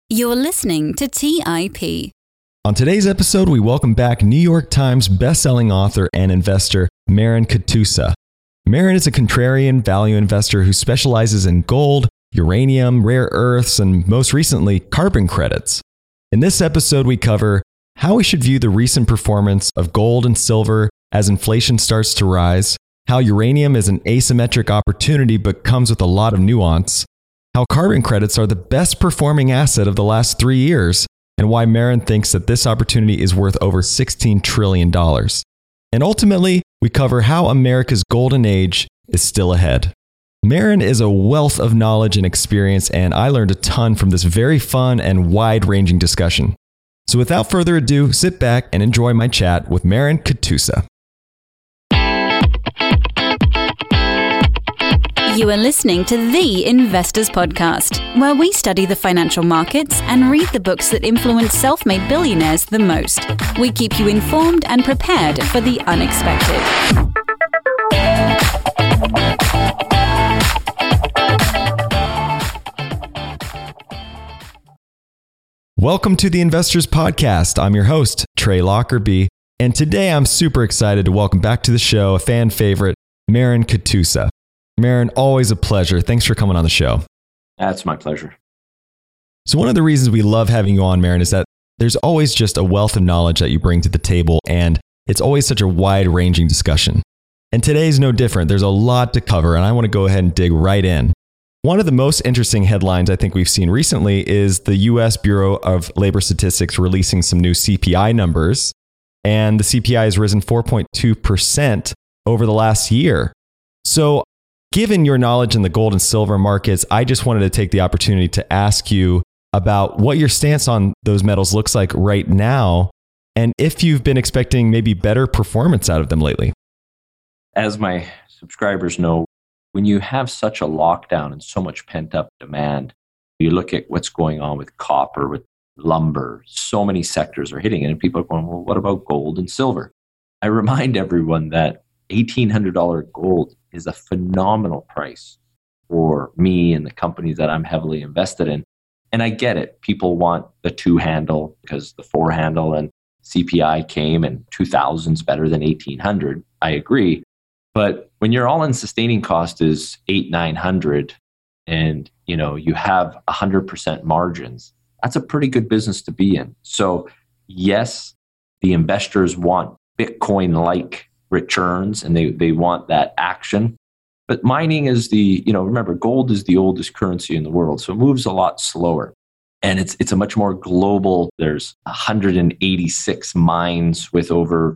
You're listening to TIP. On today's episode, we welcome back New York Times bestselling author and investor Maren Katusa. Maren is a contrarian value investor who specializes in gold, uranium, rare earths, and most recently, carbon credits. In this episode, we cover how we should view the recent performance of gold and silver as inflation starts to rise, how uranium is an asymmetric opportunity but comes with a lot of nuance, how carbon credits are the best performing asset of the last 3 years, and why Maren thinks that this opportunity is worth over $16 trillion. And ultimately, we cover how America's golden age is still ahead. Maren is a wealth of knowledge and experience, and I learned a ton from this very fun and wide-ranging discussion. So without further ado, sit back and enjoy my chat with Maren Katusa. You are listening to The Investors Podcast, where we study the financial markets and read the books that influence self-made billionaires the most. We keep you informed and prepared for the unexpected. Welcome to The Investors Podcast. I'm your host, Trey Lockerbie, and today I'm super excited to welcome back to the show a fan favorite, Maren Katusa. Maren, always a pleasure. Thanks for coming on the show. That's my pleasure. So one of the reasons we love having you on, Maren, is that there's always just a wealth of knowledge that you bring to the table, and it's always such a wide-ranging discussion. And today's no different. There's a lot to cover, and I want to go ahead and dig right in. One of the most interesting headlines I think we've seen recently is the U.S. Bureau of Labor Statistics releasing some new CPI numbers, and the CPI has risen 4.2% over the last year. So given your knowledge in the gold and silver markets, I just wanted to take the opportunity to ask you about what your stance on those metals looks like right now, and if you've been expecting maybe better performance out of them lately. As my subscribers know, when you have such a lockdown and so much pent-up demand, you look at what's going on with copper, with lumber, so many sectors are hitting it, and people are going, well, what about gold and silver? I remind everyone that $1,800 gold is a phenomenal price for me and the companies that I'm heavily invested in. And I get it. People want the 2 handle because the 4 handle and CPI came and 2,000's better than 1,800. I agree. But when your all-in sustaining cost is 800-900 and you have 100% margins, that's a pretty good business to be in. So yes, the investors want Bitcoin-like returns and they want that action. But mining is remember, gold is the oldest currency in the world, so it moves a lot slower. And it's a much more global. There's 186 mines with over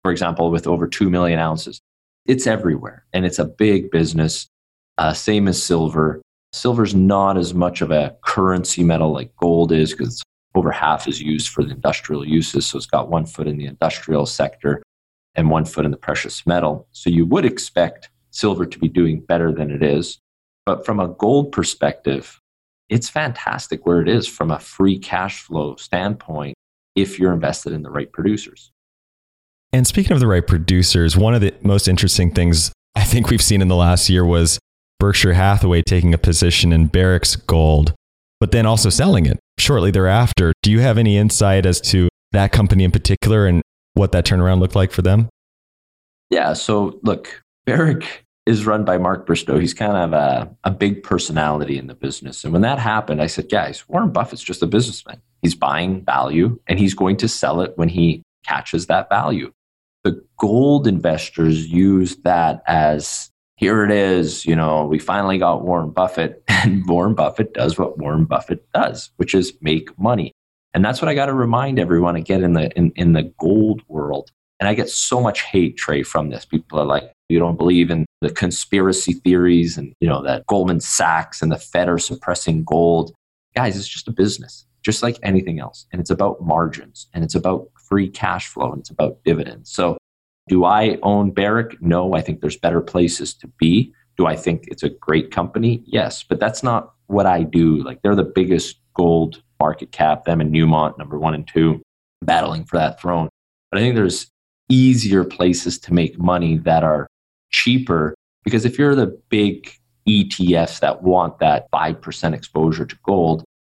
2 million ounces. It's everywhere, and it's a big business. Same as silver. Silver's not as much of a currency metal like gold is because over half is used for the industrial uses. So it's got 1 foot in the industrial sector and 1 foot in the precious metal. So you would expect silver to be doing better than it is. But from a gold perspective, it's fantastic where it is from a free cash flow standpoint if you're invested in the right producers. And speaking of the right producers, one of the most interesting things I think we've seen in the last year was Berkshire Hathaway taking a position in Barrick's gold, but then also selling it shortly thereafter. Do you have any insight as to that company in particular and what that turnaround looked like for them? Yeah, so look, Barrick is run by Mark Bristow. He's kind of a big personality in the business. And when that happened, I said, guys, Warren Buffett's just a businessman. He's buying value and he's going to sell it when he catches that value. The gold investors use that as, here it is, we finally got Warren Buffett, and Warren Buffett does what Warren Buffett does, which is make money. And that's what I got to remind everyone again in the gold world. And I get so much hate, Trey, from this. People are like, you don't believe in the conspiracy theories and, that Goldman Sachs and the Fed are suppressing gold. Guys, it's just a business, just like anything else. And it's about margins and it's about free cash flow and it's about dividends. So do I own Barrick? No, I think there's better places to be. Do I think it's a great company? Yes, but that's not what I do. Like, they're the biggest gold market cap, them and Newmont, number 1 and 2, battling for that throne. But I think there's easier places to make money that are cheaper, because if you're the big ETFs that want that 5% exposure to gold,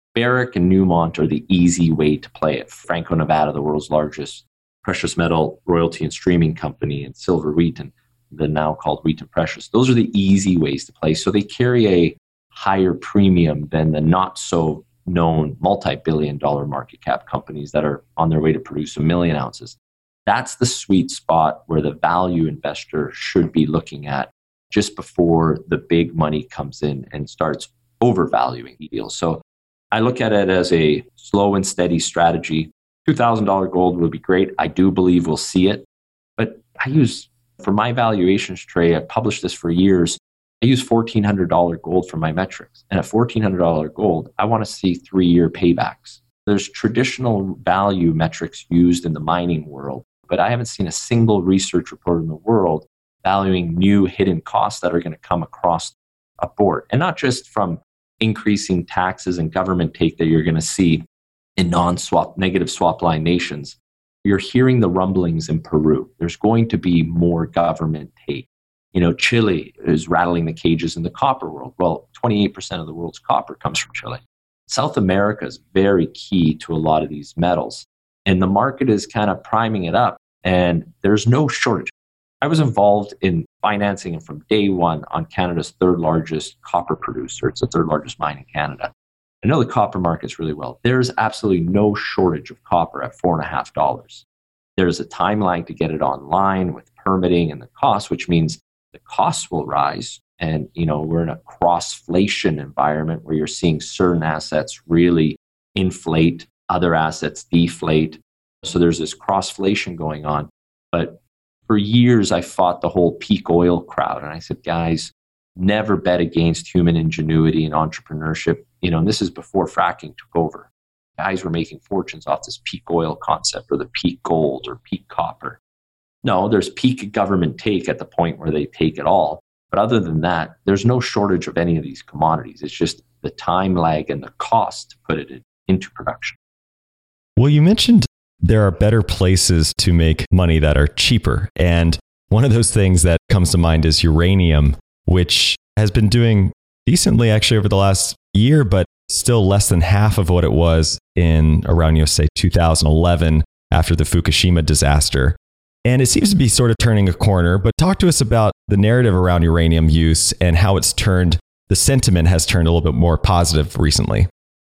Barrick and Newmont are the easy way to play it. Franco-Nevada, the world's largest precious metal royalty and streaming company, and Silver Wheaton, the now called Wheaton Precious. Those are the easy ways to play. So they carry a higher premium than the not so known multi-billion-dollar market cap companies that are on their way to produce 1 million ounces. That's the sweet spot where the value investor should be looking at just before the big money comes in and starts overvaluing deals. So I look at it as a slow and steady strategy. $2,000 gold would be great. I do believe we'll see it. But I use, for my valuations trade, I published this for years, I use $1,400 gold for my metrics. And at $1,400 gold, I want to see 3-year paybacks. There's traditional value metrics used in the mining world, but I haven't seen a single research report in the world valuing new hidden costs that are going to come across a board. And not just from increasing taxes and government take that you're going to see in non-swap, negative swap line nations. You're hearing the rumblings in Peru. There's going to be more government take. Chile is rattling the cages in the copper world. Well, 28% of the world's copper comes from Chile. South America is very key to a lot of these metals. And the market is kind of priming it up. And there's no shortage. I was involved in financing from day one on Canada's third largest copper producer. It's the third largest mine in Canada. I know the copper markets really well. There's absolutely no shortage of copper at $4.50. There's a timeline to get it online with permitting and the cost, which means the costs will rise. And, we're in a crossflation environment where you're seeing certain assets really inflate, other assets deflate. So there's this crossflation going on. But for years, I fought the whole peak oil crowd. And I said, guys, never bet against human ingenuity and entrepreneurship. And this is before fracking took over. Guys were making fortunes off this peak oil concept or the peak gold or peak copper. No, there's peak government take at the point where they take it all. But other than that, there's no shortage of any of these commodities. It's just the time lag and the cost to put it into production. Well, you mentioned there are better places to make money that are cheaper. And one of those things that comes to mind is uranium, which has been doing decently actually over the last year, but still less than half of what it was in around, say 2011 after the Fukushima disaster. And it seems to be sort of turning a corner, but talk to us about the narrative around uranium use and how the sentiment has turned a little bit more positive recently.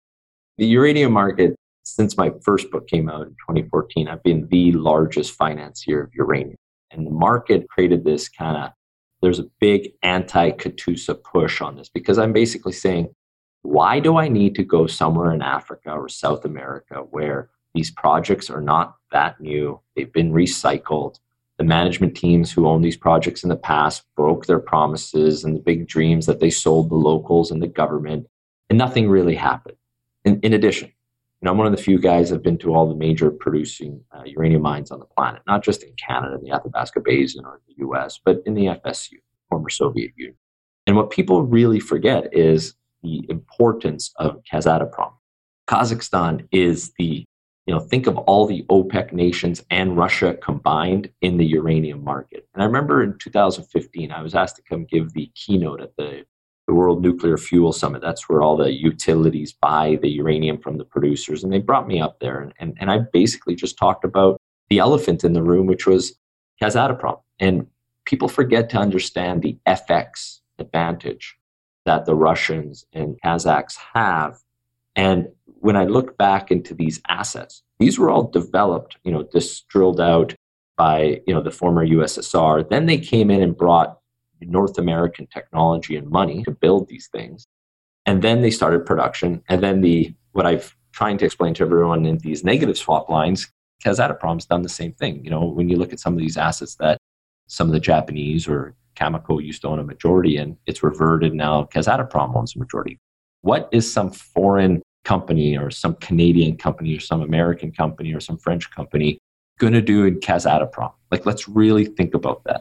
The uranium market, since my first book came out in 2014, I've been the largest financier of uranium. And the market created this there's a big anti-Katusa push on this because I'm basically saying, why do I need to go somewhere in Africa or South America where these projects are not that new? They've been recycled. The management teams who owned these projects in the past broke their promises and the big dreams that they sold the locals and the government, and nothing really happened. In addition, I'm one of the few guys that have been to all the major producing uranium mines on the planet, not just in Canada, in the Athabasca Basin or the US, but in the FSU, former Soviet Union. And what people really forget is the importance of Kazatomprom. Kazakhstan is think of all the OPEC nations and Russia combined in the uranium market. And I remember in 2015, I was asked to come give the keynote at the World Nuclear Fuel Summit. That's where all the utilities buy the uranium from the producers. And they brought me up there. And I basically just talked about the elephant in the room, which was Kazatomprom. And people forget to understand the FX advantage that the Russians and Kazakhs have. And when I look back into these assets, these were all developed, just drilled out by, the former USSR. Then they came in and brought North American technology and money to build these things. And then they started production. And then what I've trying to explain to everyone in these negative swap lines, Kazatomprom's done the same thing. When you look at some of these assets that some of the Japanese or Cameco used to own a majority in, it's reverted now. Kazatomprom owns a majority. What is some foreign company or some Canadian company or some American company or some French company going to do in Kazatomprom? Let's really think about that.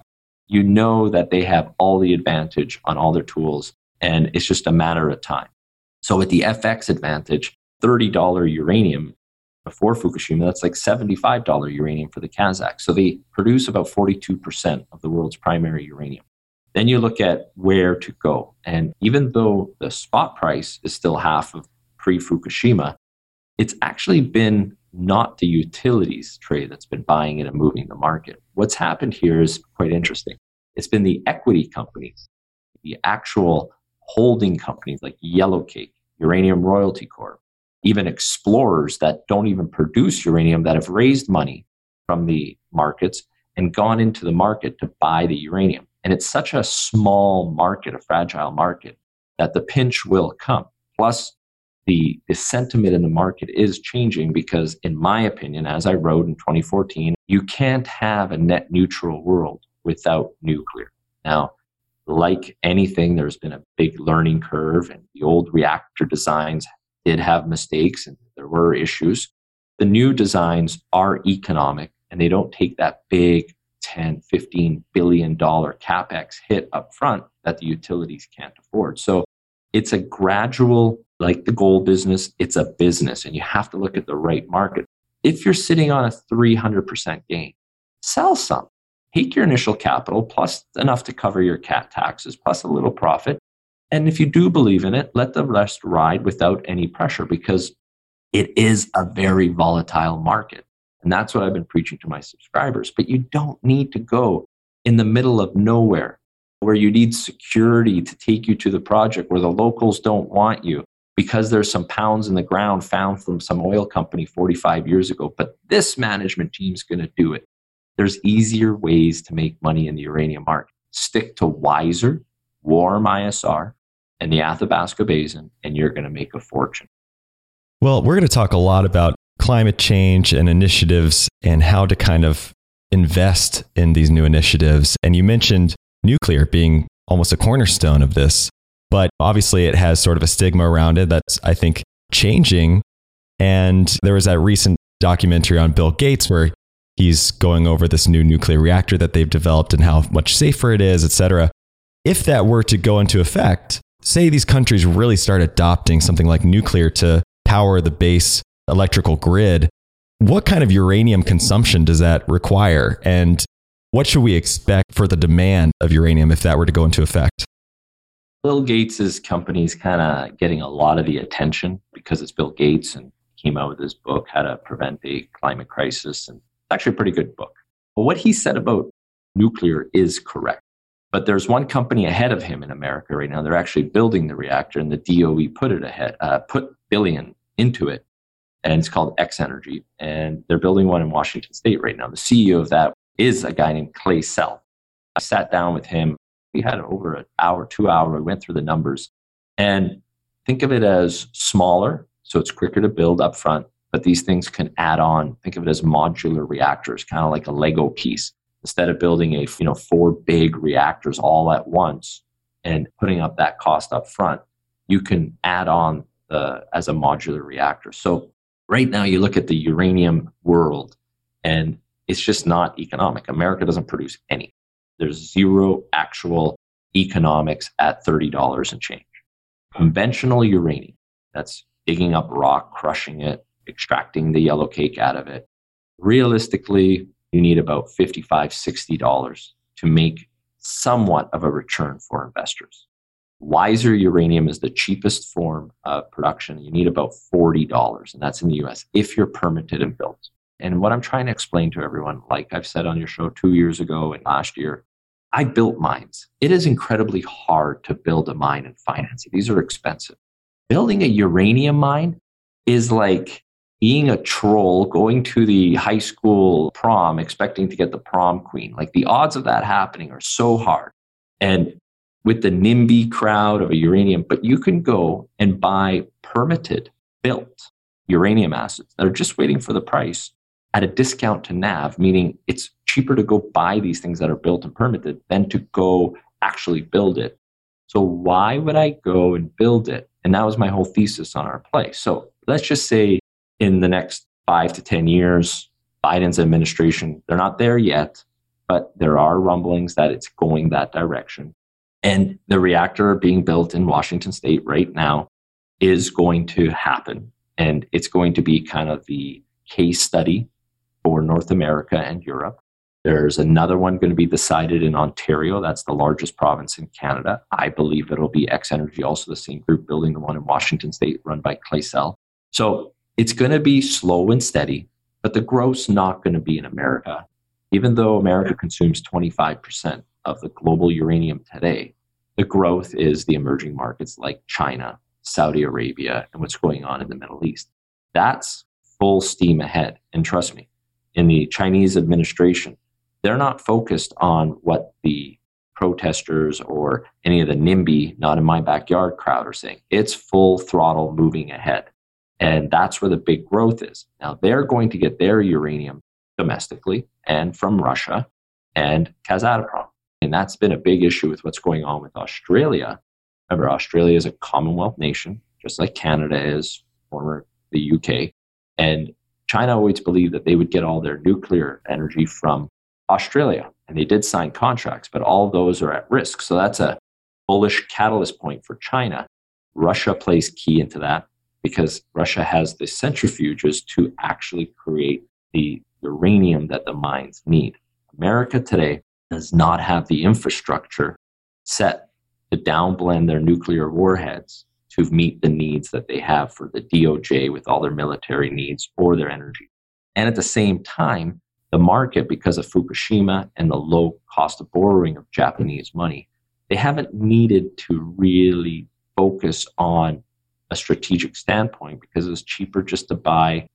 That they have all the advantage on all their tools, and it's just a matter of time. So with the FX advantage, $30 uranium before Fukushima, that's like $75 uranium for the Kazakhs. So they produce about 42% of the world's primary uranium. Then you look at where to go. And even though the spot price is still half of pre-Fukushima, it's actually been not the utilities trade that's been buying it and moving the market. What's happened here is quite interesting. It's been the equity companies, the actual holding companies like Yellowcake, Uranium Royalty Corp, even explorers that don't even produce uranium that have raised money from the markets and gone into the market to buy the uranium. And it's such a small market, a fragile market, that the pinch will come. Plus, the sentiment in the market is changing because, in my opinion, as I wrote in 2014, you can't have a net neutral world without nuclear. Now, like anything, there's been a big learning curve, and the old reactor designs did have mistakes and there were issues. The new designs are economic, and they don't take that big $10, $15 billion capex hit up front that the utilities can't afford. So it's a gradual, like the gold business, it's a business, and you have to look at the right market. If you're sitting on a 300% gain, sell some. Take your initial capital plus enough to cover your CAT taxes plus a little profit. And if you do believe in it, let the rest ride without any pressure, because it is a very volatile market. And that's what I've been preaching to my subscribers. But you don't need to go in the middle of nowhere where you need security to take you to the project, where the locals don't want you because there's some pounds in the ground found from some oil company 45 years ago. But this management team's going to do it. There's easier ways to make money in the uranium market. Stick to WISeR, Warm ISR, and the Athabasca Basin, and you're going to make a fortune. Well, we're going to talk a lot about climate change and initiatives and how to kind of invest in these new initiatives. And you mentioned nuclear being almost a cornerstone of this, but obviously it has sort of a stigma around it that's, I think, changing. And there was that recent documentary on Bill Gates where he's going over this new nuclear reactor that they've developed and how much safer it is, et cetera. If that were to go into effect, say these countries really start adopting something like nuclear to power the base electrical grid, what kind of uranium consumption does that require? And what should we expect for the demand of uranium if that were to go into effect? Bill Gates' company is kind of getting a lot of the attention because it's Bill Gates, and he came out with his book, How to Prevent a Climate Crisis. And it's actually a pretty good book. But what he said about nuclear is correct. But there's one company ahead of him in America right now. They're actually building the reactor, and the DOE put billion into it. And it's called X-Energy. And they're building one in Washington State right now. The CEO of that is a guy named Clay Self. I sat down with him. We had over an hour, 2 hours. We went through the numbers. And think of it as smaller, so it's quicker to build up front. But these things can add on. Think of it as modular reactors, kind of like a Lego piece. Instead of building 4 big reactors all at once and putting up that cost up front, you can add on as a modular reactor. So right now you look at the uranium world and it's just not economic. America doesn't produce any. There's zero actual economics at $30 and change. Conventional uranium, that's digging up rock, crushing it, extracting the yellow cake out of it. Realistically, you need about $55, $60 to make somewhat of a return for investors. WISeR uranium is the cheapest form of production. You need about $40, and that's in the US if you're permitted and built. And what I'm trying to explain to everyone, like I've said on your show 2 years ago and last year, I built mines. It is incredibly hard to build a mine and finance it. These are expensive. Building a uranium mine is like being a troll going to the high school prom expecting to get the prom queen. Like the odds of that happening are so hard. And with the NIMBY crowd of a uranium, but you can go and buy permitted, built uranium assets that are just waiting for the price at a discount to NAV, meaning it's cheaper to go buy these things that are built and permitted than to go actually build it. So why would I go and build it? And that was my whole thesis on our play. So let's just say in the next 5 to 10 years, Biden's administration, they're not there yet, but there are rumblings that it's going that direction. And the reactor being built in Washington State right now is going to happen. And it's going to be kind of the case study for North America and Europe. There's another one going to be decided in Ontario. That's the largest province in Canada. I believe it'll be X-Energy, also the same group building the one in Washington State run by Claysell. So it's going to be slow and steady, but the growth's not going to be in America. Even though America consumes 25% of the global uranium today, the growth is the emerging markets like China, Saudi Arabia, and what's going on in the Middle East. That's full steam ahead. And trust me, in the Chinese administration, they're not focused on what the protesters or any of the NIMBY, not in my backyard crowd are saying. It's full throttle moving ahead. And that's where the big growth is. Now, they're going to get their uranium domestically and from Russia and Kazatomprom. And that's been a big issue with what's going on with Australia. Remember, Australia is a Commonwealth nation, just like Canada is, former the UK. And China always believed that they would get all their nuclear energy from Australia. And they did sign contracts, but all those are at risk. So that's a bullish catalyst point for China. Russia plays key into that because Russia has the centrifuges to actually create the uranium that the mines need. America today does not have the infrastructure set to downblend their nuclear warheads to meet the needs that they have for the DOJ with all their military needs or their energy. And at the same time, the market, because of Fukushima and the low cost of borrowing of Japanese money, they haven't needed to really focus on a strategic standpoint because it was cheaper just to buy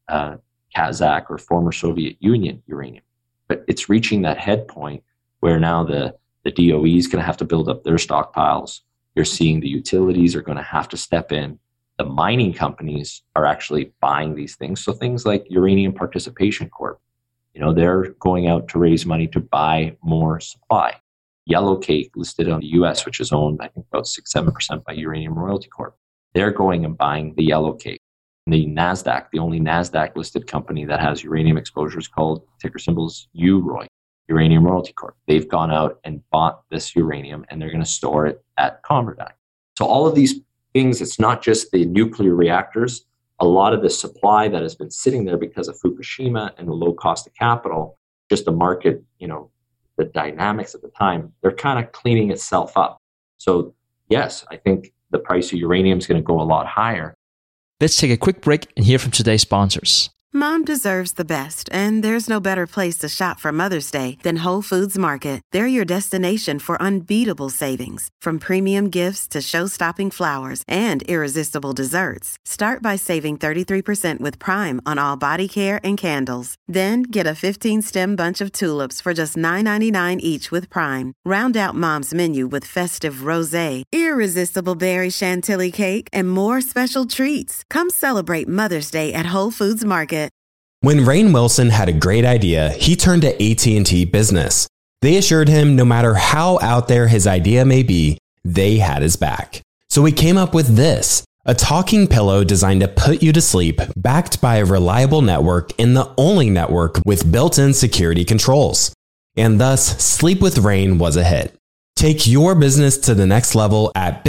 Kazakh or former Soviet Union uranium. But it's reaching that head point where now the DOE is going to have to build up their stockpiles. You're seeing the utilities are going to have to step in. The mining companies are actually buying these things. So things like Uranium Participation Corp, they're going out to raise money to buy more supply. Yellowcake, listed on the US, which is owned, I think, about 6-7% by Uranium Royalty Corp. They're going and buying the Yellowcake. The NASDAQ, the only NASDAQ listed company that has uranium exposure, is called, ticker symbols UROY, Uranium Royalty Corp. They've gone out and bought this uranium and they're going to store it at ConverDyn. So all of these things, it's not just the nuclear reactors. A lot of the supply that has been sitting there because of Fukushima and the low cost of capital, just the market, the dynamics at the time, they're kind of cleaning itself up. So yes, I think the price of uranium is going to go a lot higher. Let's take a quick break and hear from today's sponsors. Mom deserves the best, and there's no better place to shop for Mother's Day than Whole Foods Market. They're your destination for unbeatable savings, from premium gifts to show-stopping flowers and irresistible desserts. Start by saving 33% with Prime on all body care and candles. Then get a 15-stem bunch of tulips for just $9.99 each with Prime. Round out Mom's menu with festive rosé, irresistible berry chantilly cake, and more special treats. Come celebrate Mother's Day at Whole Foods Market. When Rainn Wilson had a great idea, he turned to AT&T Business. They assured him no matter how out there his idea may be, they had his back. So he came up with this, a talking pillow designed to put you to sleep, backed by a reliable network and the only network with built-in security controls. And thus, Sleep with Rainn was a hit. Take your business to the next level at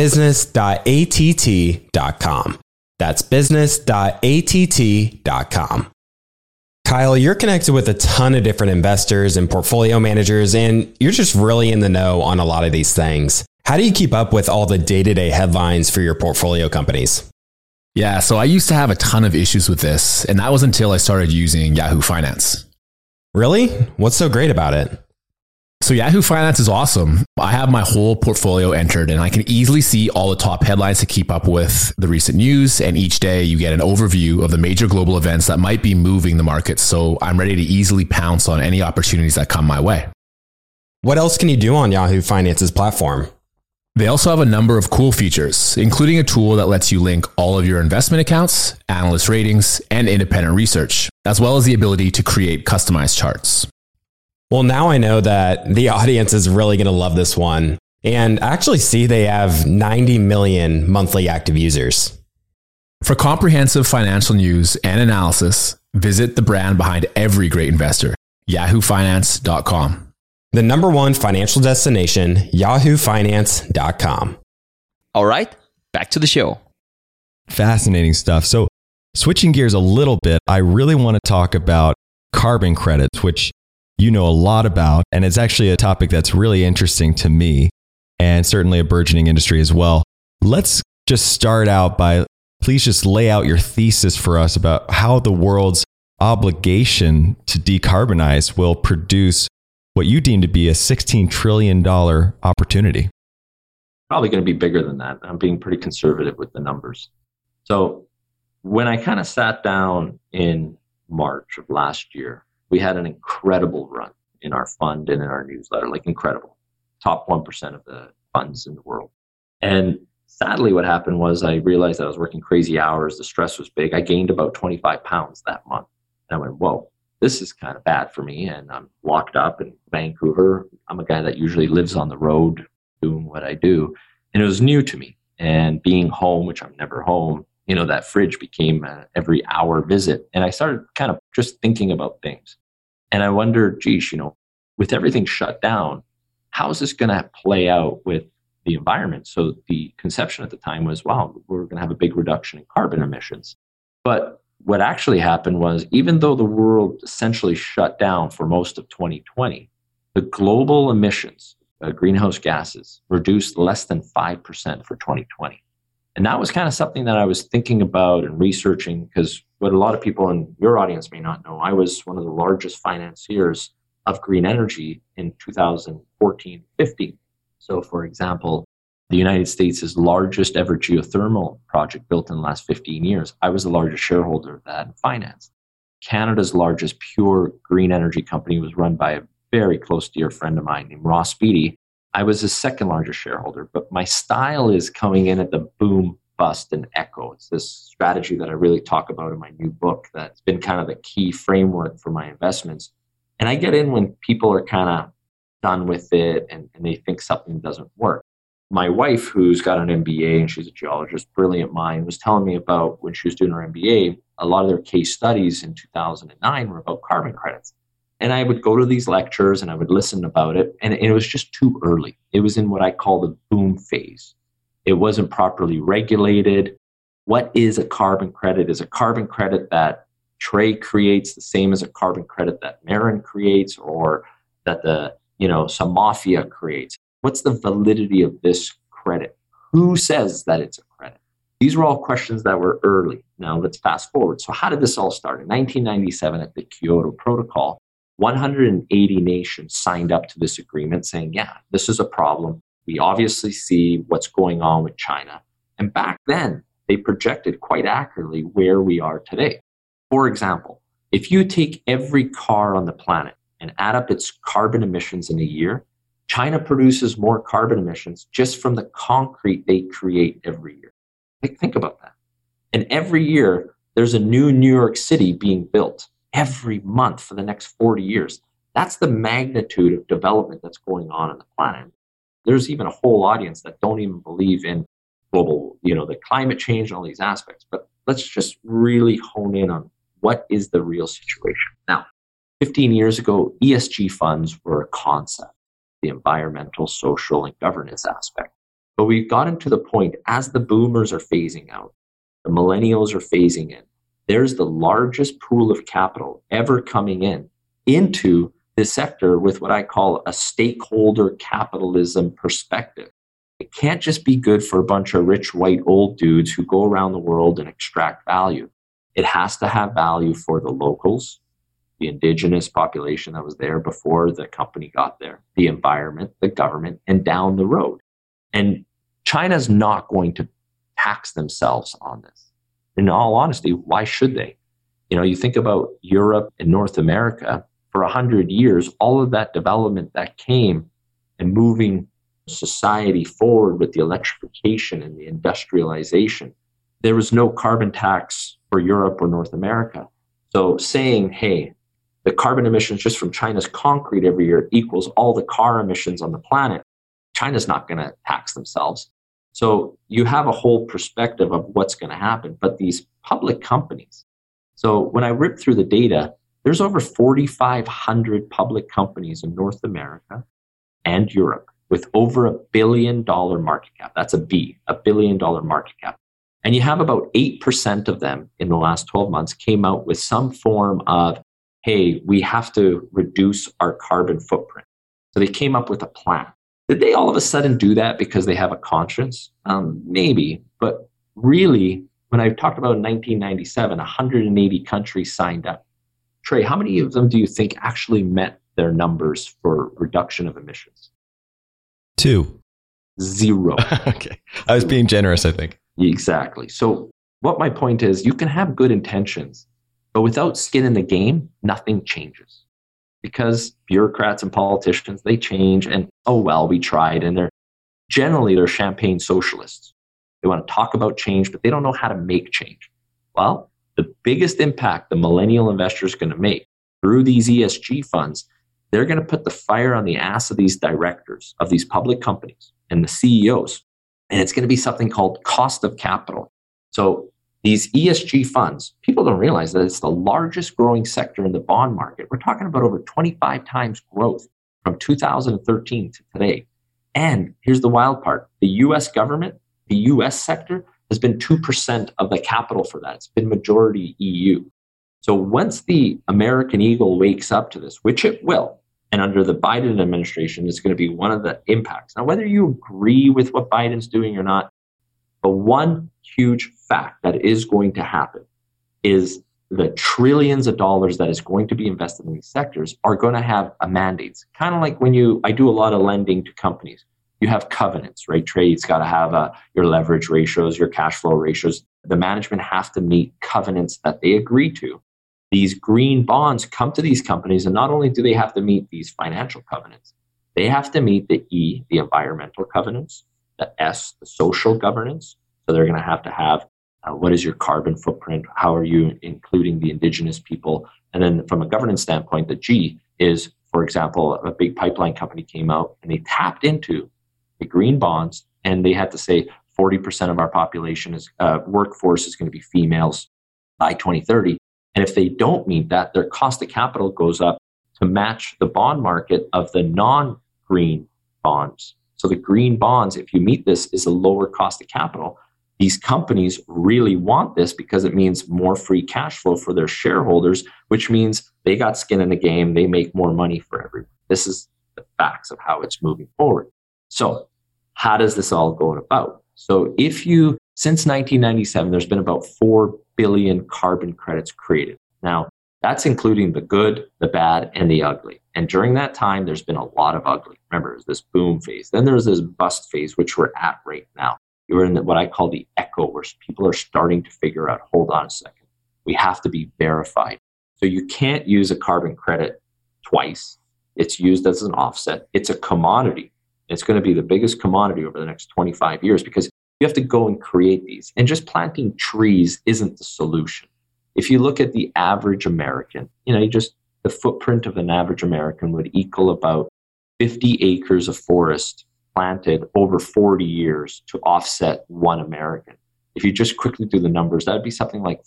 business.att.com. That's business.att.com. Kyle, you're connected with a ton of different investors and portfolio managers, and you're just really in the know on a lot of these things. How do you keep up with all the day-to-day headlines for your portfolio companies? Yeah, so I used to have a ton of issues with this, and that was until I started using Yahoo Finance. Really? What's so great about it? So Yahoo Finance is awesome. I have my whole portfolio entered and I can easily see all the top headlines to keep up with the recent news. And each day you get an overview of the major global events that might be moving the market. So I'm ready to easily pounce on any opportunities that come my way. What else can you do on Yahoo Finance's platform? They also have a number of cool features, including a tool that lets you link all of your investment accounts, analyst ratings, and independent research, as well as the ability to create customized charts. Well, now I know that the audience is really going to love this one. And I actually see they have 90 million monthly active users. For comprehensive financial news and analysis, visit the brand behind every great investor, yahoofinance.com. The number one financial destination, yahoofinance.com. All right, back to the show. Fascinating stuff. So switching gears a little bit, I really want to talk about carbon credits, which you know a lot about, and it's actually a topic that's really interesting to me and certainly a burgeoning industry as well. Let's just start out by, please just lay out your thesis for us about how the world's obligation to decarbonize will produce what you deem to be a $16 trillion opportunity. Probably going to be bigger than that. I'm being pretty conservative with the numbers. So when I kind of sat down in March of last year, we had an incredible run in our fund and in our newsletter, like incredible. Top 1% of the funds in the world. And sadly, what happened was I realized that I was working crazy hours. The stress was big. I gained about 25 pounds that month. And I went, whoa, this is kind of bad for me. And I'm locked up in Vancouver. I'm a guy that usually lives on the road doing what I do. And it was new to me. And being home, which I'm never home, you know, that fridge became a every hour visit. And I started kind of just thinking about things. And I wondered, geez, you know, with everything shut down, how is this going to play out with the environment? So the conception at the time was, wow, we're going to have a big reduction in carbon emissions. But what actually happened was, even though the world essentially shut down for most of 2020, the global emissions, greenhouse gases, reduced less than 5% for 2020. And that was kind of something that I was thinking about and researching, because what a lot of people in your audience may not know, I was one of the largest financiers of green energy in 2014-15. So for example, the United States' largest ever geothermal project built in the last 15 years, I was the largest shareholder of that and financed. Canada's largest pure green energy company was run by a very close dear friend of mine named Ross Beatty. I was his second largest shareholder, but my style is coming in at the boom, bust, and echo. It's this strategy that I really talk about in my new book that's been kind of the key framework for my investments. And I get in when people are kind of done with it and they think something doesn't work. My wife, who's got an MBA and she's a geologist, brilliant mind, was telling me about when she was doing her MBA, a lot of their case studies in 2009 were about carbon credits. And I would go to these lectures and I would listen about it. And it was just too early. It was in what I call the boom phase. It wasn't properly regulated. What is a carbon credit? Is a carbon credit that Trey creates the same as a carbon credit that Marin creates, or that some mafia creates? What's the validity of this credit? Who says that it's a credit? These were all questions that were early. Now let's fast forward. So how did this all start? In 1997 at the Kyoto Protocol, 180 nations signed up to this agreement saying, yeah, this is a problem. We obviously see what's going on with China. And back then, they projected quite accurately where we are today. For example, if you take every car on the planet and add up its carbon emissions in a year, China produces more carbon emissions just from the concrete they create every year. Think about that. And every year, there's a new New York City being built every month for the next 40 years. That's the magnitude of development that's going on the planet. There's even a whole audience that don't even believe in global, the climate change and all these aspects. But let's just really hone in on what is the real situation. Now, 15 years ago, ESG funds were a concept, the environmental, social, and governance aspect. But we've gotten to the point, as the boomers are phasing out, the millennials are phasing in, there's the largest pool of capital ever coming into this sector with what I call a stakeholder capitalism perspective. It can't just be good for a bunch of rich white old dudes who go around the world and extract value. It has to have value for the locals, the indigenous population that was there before the company got there, the environment, the government, and down the road. And China's not going to tax themselves on this. In all honesty, why should they? You think about Europe and North America, for 100 years, all of that development that came and moving society forward with the electrification and the industrialization, there was no carbon tax for Europe or North America. So saying, hey, the carbon emissions just from China's concrete every year equals all the car emissions on the planet, China's not going to tax themselves. So you have a whole perspective of what's going to happen. But these public companies, so when I ripped through the data, there's over 4,500 public companies in North America and Europe with over $1 billion market cap. That's $1 billion market cap. And you have about 8% of them in the last 12 months came out with some form of hey, we have to reduce our carbon footprint. So they came up with a plan. Did they all of a sudden do that because they have a conscience? Maybe, but really, when I talked about in 1997, 180 countries signed up. Trey, how many of them do you think actually met their numbers for reduction of emissions? 2. 0. Okay. I was being generous, I think. Exactly. So what my point is, you can have good intentions, but without skin in the game, nothing changes. Because bureaucrats and politicians, they change and, oh, well, we tried. And they're champagne socialists. They want to talk about change, but they don't know how to make change. Well, the biggest impact the millennial investor is going to make through these ESG funds, they're going to put the fire on the ass of these directors of these public companies and the CEOs. And it's going to be something called cost of capital. So these ESG funds, people don't realize that it's the largest growing sector in the bond market. We're talking about over 25 times growth from 2013 to today. And here's the wild part. The US government, the US sector, has been 2% of the capital for that. It's been majority EU. So once the American Eagle wakes up to this, which it will, and under the Biden administration, it's going to be one of the impacts. Now, whether you agree with what Biden's doing or not, but one huge fact that is going to happen is the trillions of dollars that is going to be invested in these sectors are going to have a mandates. Kind of like when I do a lot of lending to companies. You have covenants, right? Trey, it's got to have your leverage ratios, your cash flow ratios. The management have to meet covenants that they agree to. These green bonds come to these companies, and not only do they have to meet these financial covenants, they have to meet the E, the environmental covenants, the S, the social governance. So they're going to have what is your carbon footprint? How are you including the indigenous people? And then from a governance standpoint, the G is, for example, a big pipeline company came out and they tapped into the green bonds, and they had to say 40% of our population is workforce is going to be females by 2030. And if they don't meet that, their cost of capital goes up to match the bond market of the non-green bonds. So the green bonds, if you meet this, is a lower cost of capital. These companies really want this because it means more free cash flow for their shareholders, which means they got skin in the game. They make more money for everyone. This is the facts of how it's moving forward. So how does this all go about? So since 1997, there's been about 4 billion carbon credits created. Now, that's including the good, the bad, and the ugly. And during that time, there's been a lot of ugly. Remember, there's this boom phase. Then there's this bust phase, which we're at right now. We're in what I call the echo, where people are starting to figure out, hold on a second, we have to be verified. So you can't use a carbon credit twice. It's used as an offset. It's a commodity. It's going to be the biggest commodity over the next 25 years because you have to go and create these. And just planting trees isn't the solution. If you look at the average American, the footprint of an average American would equal about 50 acres of forest planted over 40 years to offset one American. If you just quickly do the numbers, that'd be something like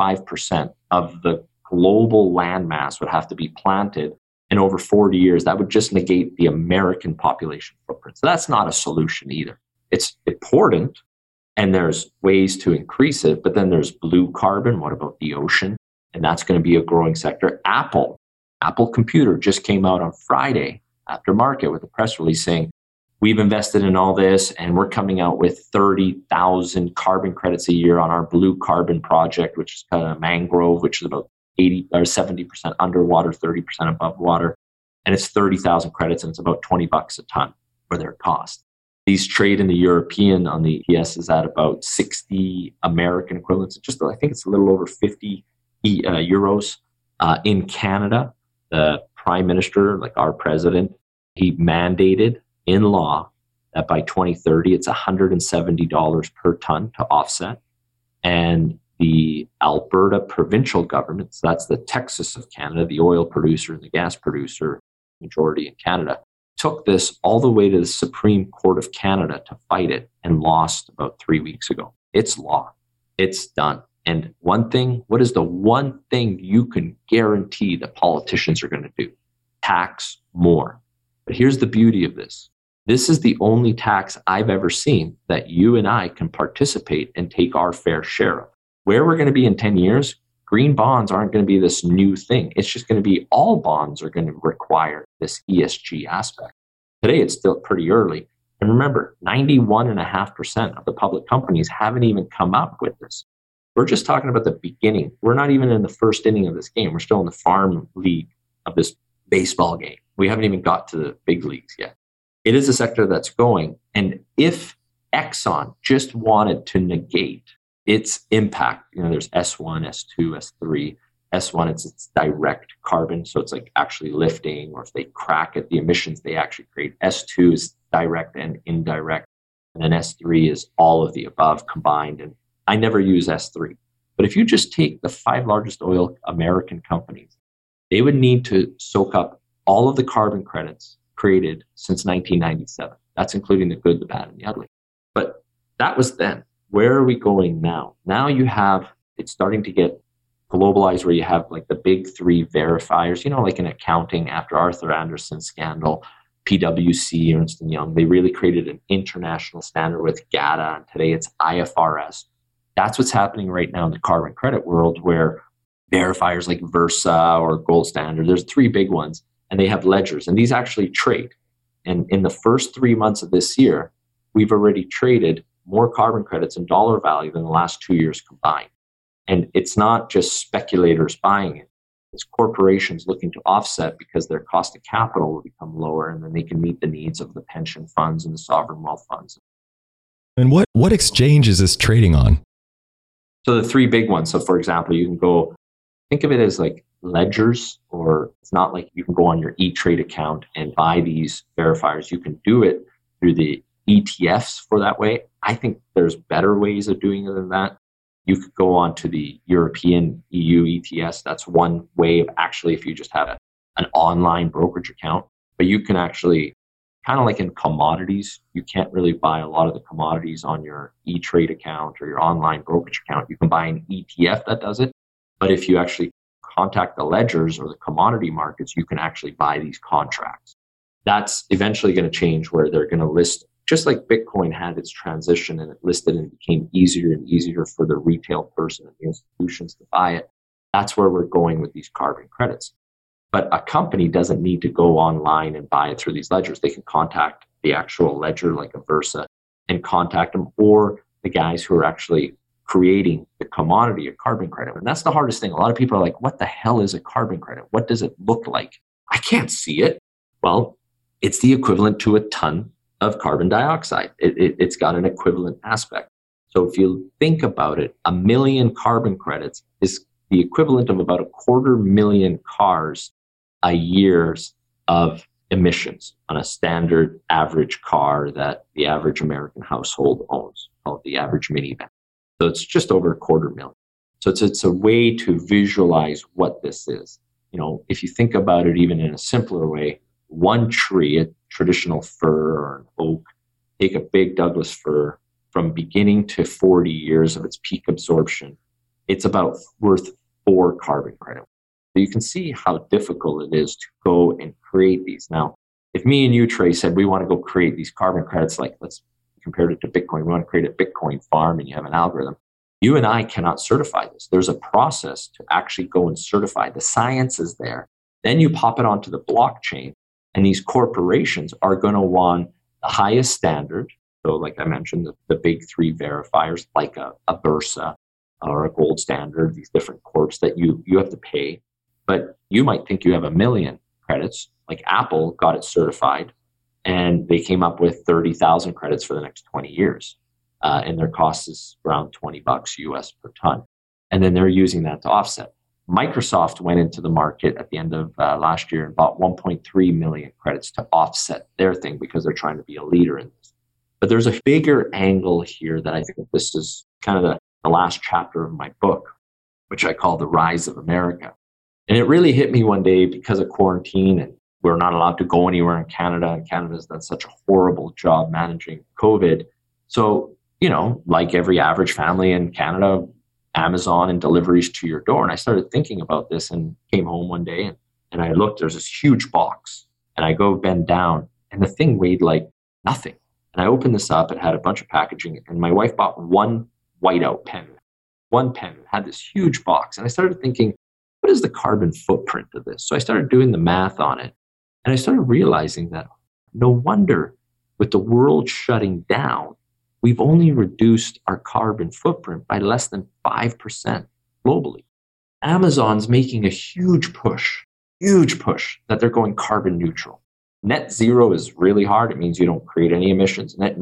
45% of the global landmass would have to be planted in over 40 years. That would just negate the American population footprint. So that's not a solution either. It's important, and there's ways to increase it, but then there's blue carbon. What about the ocean? And that's going to be a growing sector. Apple Computer just came out on Friday after market with a press release saying, we've invested in all this, and we're coming out with 30,000 carbon credits a year on our blue carbon project, which is kind of mangrove, which is about 80 or 70% underwater, 30% above water. And it's 30,000 credits, and it's about $20 a ton for their cost. These trade in the European on the ETS is at about 60 American equivalents. I think it's a little over 50 euros. In Canada, the prime minister, like our president, he mandated in law that by 2030, it's $170 per ton to offset. And the Alberta provincial government, so that's the Texas of Canada, the oil producer and the gas producer, majority in Canada, took this all the way to the Supreme Court of Canada to fight it and lost about 3 weeks ago. It's law. It's done. And what is the one thing you can guarantee that politicians are going to do? Tax more. But here's the beauty of this. This is the only tax I've ever seen that you and I can participate and take our fair share of. Where we're going to be in 10 years, green bonds aren't going to be this new thing. It's just going to be all bonds are going to require this ESG aspect. Today, it's still pretty early. And remember, 91.5% of the public companies haven't even come up with this. We're just talking about the beginning. We're not even in the first inning of this game. We're still in the farm league of this baseball game. We haven't even got to the big leagues yet. It is a sector that's going. And if Exxon just wanted to negate its impact, there's S1, S2, S3. S1, it's its direct carbon. So it's like actually lifting, or if they crack at the emissions they actually create. S2 is direct and indirect. And then S3 is all of the above combined. And I never use S3. But if you just take the 5 largest oil American companies, they would need to soak up all of the carbon credits created since 1997. That's including the good, the bad, and the ugly. But that was then. Where are we going now? Now it's starting to get globalized, where you have like the big 3 verifiers, like in accounting after Arthur Andersen scandal, PwC, Ernst & Young, they really created an international standard with GATA, and today it's IFRS. That's what's happening right now in the carbon credit world, where verifiers like Versa or Gold Standard, there's 3 big ones, and they have ledgers, and these actually trade. And in the first 3 months of this year, we've already traded more carbon credits in dollar value than the last 2 years combined. And it's not just speculators buying it. It's corporations looking to offset because their cost of capital will become lower, and then they can meet the needs of the pension funds and the sovereign wealth funds. And what exchange is this trading on? So the 3 big ones. So for example, you can go, think of it as like ledgers, or it's not like you can go on your E-Trade account and buy these verifiers. You can do it through the ETFs for that way. I think there's better ways of doing it than that. You could go on to the European EU ETS. That's one way of actually, if you just have an online brokerage account. But you can actually, kind of like in commodities, you can't really buy a lot of the commodities on your E-Trade account or your online brokerage account. You can buy an ETF that does it. But if you actually contact the ledgers or the commodity markets, you can actually buy these contracts. That's eventually going to change, where they're going to list, just like Bitcoin had its transition and it listed and became easier and easier for the retail person and the institutions to buy it. That's where we're going with these carbon credits. But a company doesn't need to go online and buy it through these ledgers. They can contact the actual ledger like a Versa and contact them, or the guys who are actually creating the commodity of carbon credit. And that's the hardest thing. A lot of people are like, what the hell is a carbon credit? What does it look like? I can't see it. Well, it's the equivalent to a ton of carbon dioxide. It's got an equivalent aspect. So if you think about it, 1 million carbon credits is the equivalent of about 250,000 cars a year of emissions on a standard average car that the average American household owns, called the average minivan. So it's just over 250,000. So it's a way to visualize what this is. If you think about it even in a simpler way, one tree, a traditional fir or an oak, take a big Douglas fir, from beginning to 40 years of its peak absorption, it's about worth 4 carbon credits. So you can see how difficult it is to go and create these. Now, if me and you, Trey, said we want to go create these carbon credits, like let's compare it to Bitcoin, we want to create a Bitcoin farm and you have an algorithm, you and I cannot certify this. There's a process to actually go and certify. The science is there. Then you pop it onto the blockchain, and these corporations are going to want the highest standard. So like I mentioned, the big 3 verifiers, like a Versa or a Gold Standard, these different corps that you have to pay. But you might think you have 1 million credits. Like Apple got it certified, and they came up with 30,000 credits for the next 20 years. And their cost is around $20 US per ton. And then they're using that to offset. Microsoft went into the market at the end of last year and bought 1.3 million credits to offset their thing, because they're trying to be a leader in this. But there's a bigger angle here that I think this is kind of the last chapter of my book, which I call The Rise of America. And it really hit me one day because of quarantine, and we're not allowed to go anywhere in Canada, and Canada's done such a horrible job managing COVID. So, like every average family in Canada, Amazon and deliveries to your door. And I started thinking about this and came home one day and I looked, there's this huge box, and I go bend down and the thing weighed like nothing. And I opened this up, it had a bunch of packaging, and my wife bought one whiteout pen. one pen. It had this huge box. And I started thinking, what is the carbon footprint of this? So I started doing the math on it. And I started realizing that no wonder with the world shutting down, we've only reduced our carbon footprint by less than 5% globally. Amazon's making a huge push that they're going carbon neutral. Net zero is really hard. It means you don't create any emissions. Net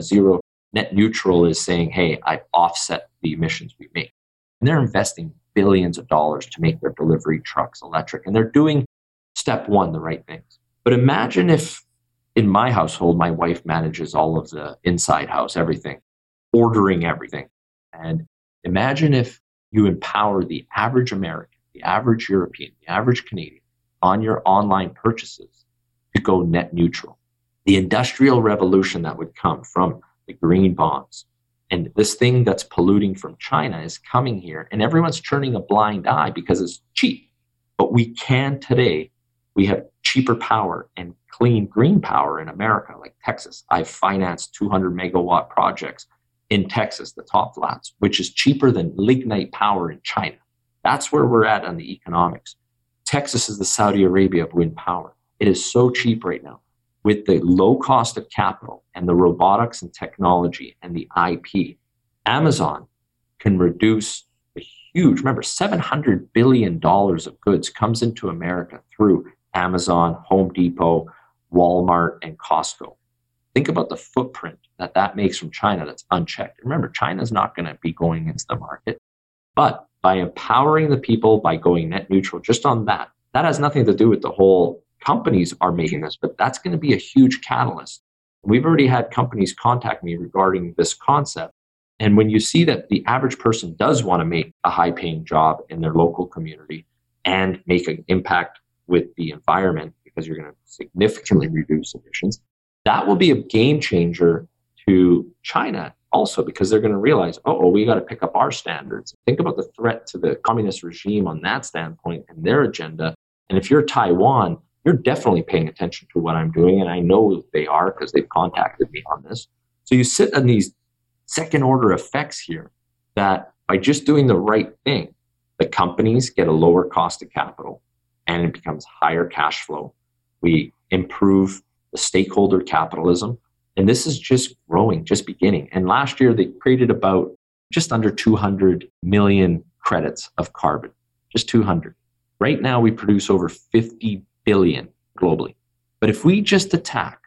neutral is saying, hey, I've offset the emissions we make. And they're investing billions of dollars to make their delivery trucks electric. And they're doing step one, the right things. But imagine if in my household, my wife manages all of the inside house, everything, ordering everything. And imagine if you empower the average American, the average European, the average Canadian on your online purchases to go net neutral. The industrial revolution that would come from the green bonds and this thing that's polluting from China is coming here, and everyone's turning a blind eye because it's cheap. But we can today, we have cheaper power and clean green power in America, like Texas. I've financed 200 megawatt projects in Texas, the top flats, which is cheaper than lignite power in China. That's where we're at on the economics. Texas is the Saudi Arabia of wind power. It is so cheap right now. With the low cost of capital and the robotics and technology and the IP, Amazon can reduce a huge, remember, $700 billion of goods comes into America through Amazon, Home Depot, Walmart, and Costco. Think about the footprint that makes from China that's unchecked. Remember, China's not going to be going into the market, but by empowering the people, by going net neutral, just on that has nothing to do with the whole companies are making this, but that's going to be a huge catalyst. We've already had companies contact me regarding this concept. And when you see that the average person does want to make a high-paying job in their local community and make an impact with the environment, because you're going to significantly reduce emissions, that will be a game changer to China also, because they're going to realize, we got to pick up our standards. Think about the threat to the communist regime on that standpoint and their agenda. And if you're Taiwan, you're definitely paying attention to what I'm doing. And I know they are because they've contacted me on this. So you sit on these second order effects here that by just doing the right thing, the companies get a lower cost of capital and it becomes higher cash flow. We improve the stakeholder capitalism. And this is just growing, just beginning. And last year, they created about just under 200 million credits of carbon, just 200. Right now, we produce over 50 billion globally. But if we just attack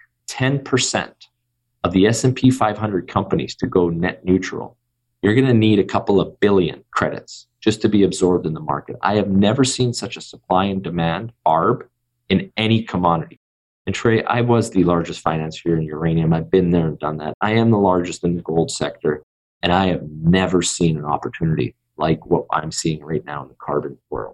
10% of the S&P 500 companies to go net neutral, you're going to need a couple of billion credits just to be absorbed in the market. I have never seen such a supply and demand arb in any commodity. And Trey, I was the largest financier in uranium. I've been there and done that. I am the largest in the gold sector, and I have never seen an opportunity like what I'm seeing right now in the carbon world.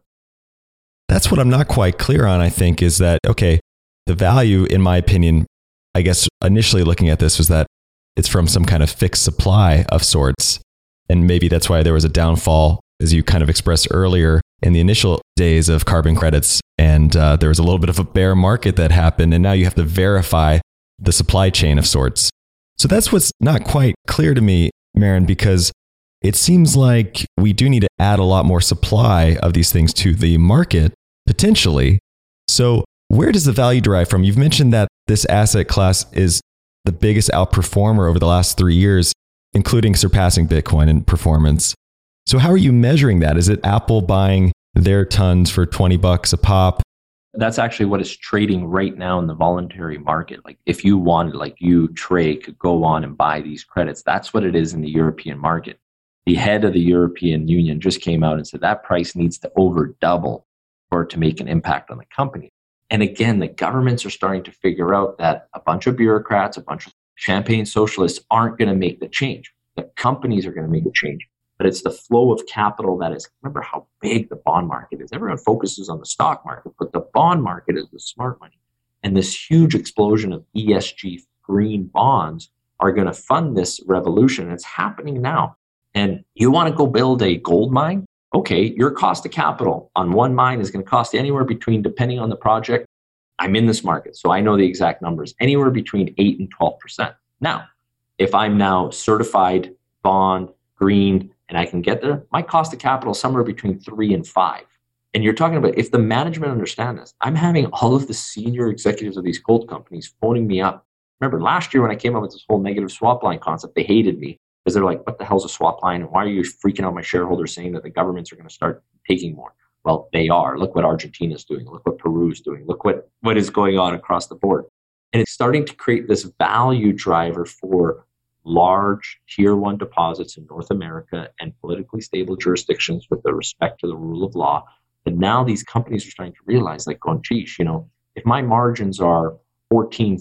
That's what I'm not quite clear on, I think, is that, okay, the value, in my opinion, I guess initially looking at this was that it's from some kind of fixed supply of sorts. And maybe that's why there was a downfall, as you kind of expressed earlier, in the initial days of carbon credits. And there was a little bit of a bear market that happened. And now you have to verify the supply chain of sorts. So that's what's not quite clear to me, Maren, because it seems like we do need to add a lot more supply of these things to the market, potentially. So where does the value derive from? You've mentioned that this asset class is the biggest outperformer over the last 3 years, including surpassing Bitcoin in performance. So how are you measuring that? Is it Apple buying their tons for $20 a pop? That's actually what is trading right now in the voluntary market. Like if you wanted, like you, Trey, could go on and buy these credits. That's what it is in the European market. The head of the European Union just came out and said that price needs to over double for it to make an impact on the company. And again, the governments are starting to figure out that a bunch of bureaucrats, a bunch of champagne socialists aren't going to make the change. The companies are going to make the change. But it's the flow of capital that is, remember how big the bond market is. Everyone focuses on the stock market, but the bond market is the smart money. And this huge explosion of ESG green bonds are going to fund this revolution. It's happening now. And you want to go build a gold mine? Okay, your cost of capital on one mine is going to cost anywhere between, depending on the project, I'm in this market, so I know the exact numbers, anywhere between 8 and 12%. Now, if I'm now certified bond, green, and I can get there, my cost of capital is somewhere between 3 and 5. And you're talking about if the management understand this, I'm having all of the senior executives of these gold companies phoning me up. Remember last year when I came up with this whole negative swap line concept, they hated me because they're like, what the hell's a swap line? And why are you freaking out my shareholders saying that the governments are going to start taking more? Well, they are. Look what Argentina's doing. Look what Peru's doing. Look what is going on across the board. And it's starting to create this value driver for large tier 1 deposits in North America and politically stable jurisdictions with respect to the rule of law. And now these companies are starting to realize, like, going, geez, if my margins are 14,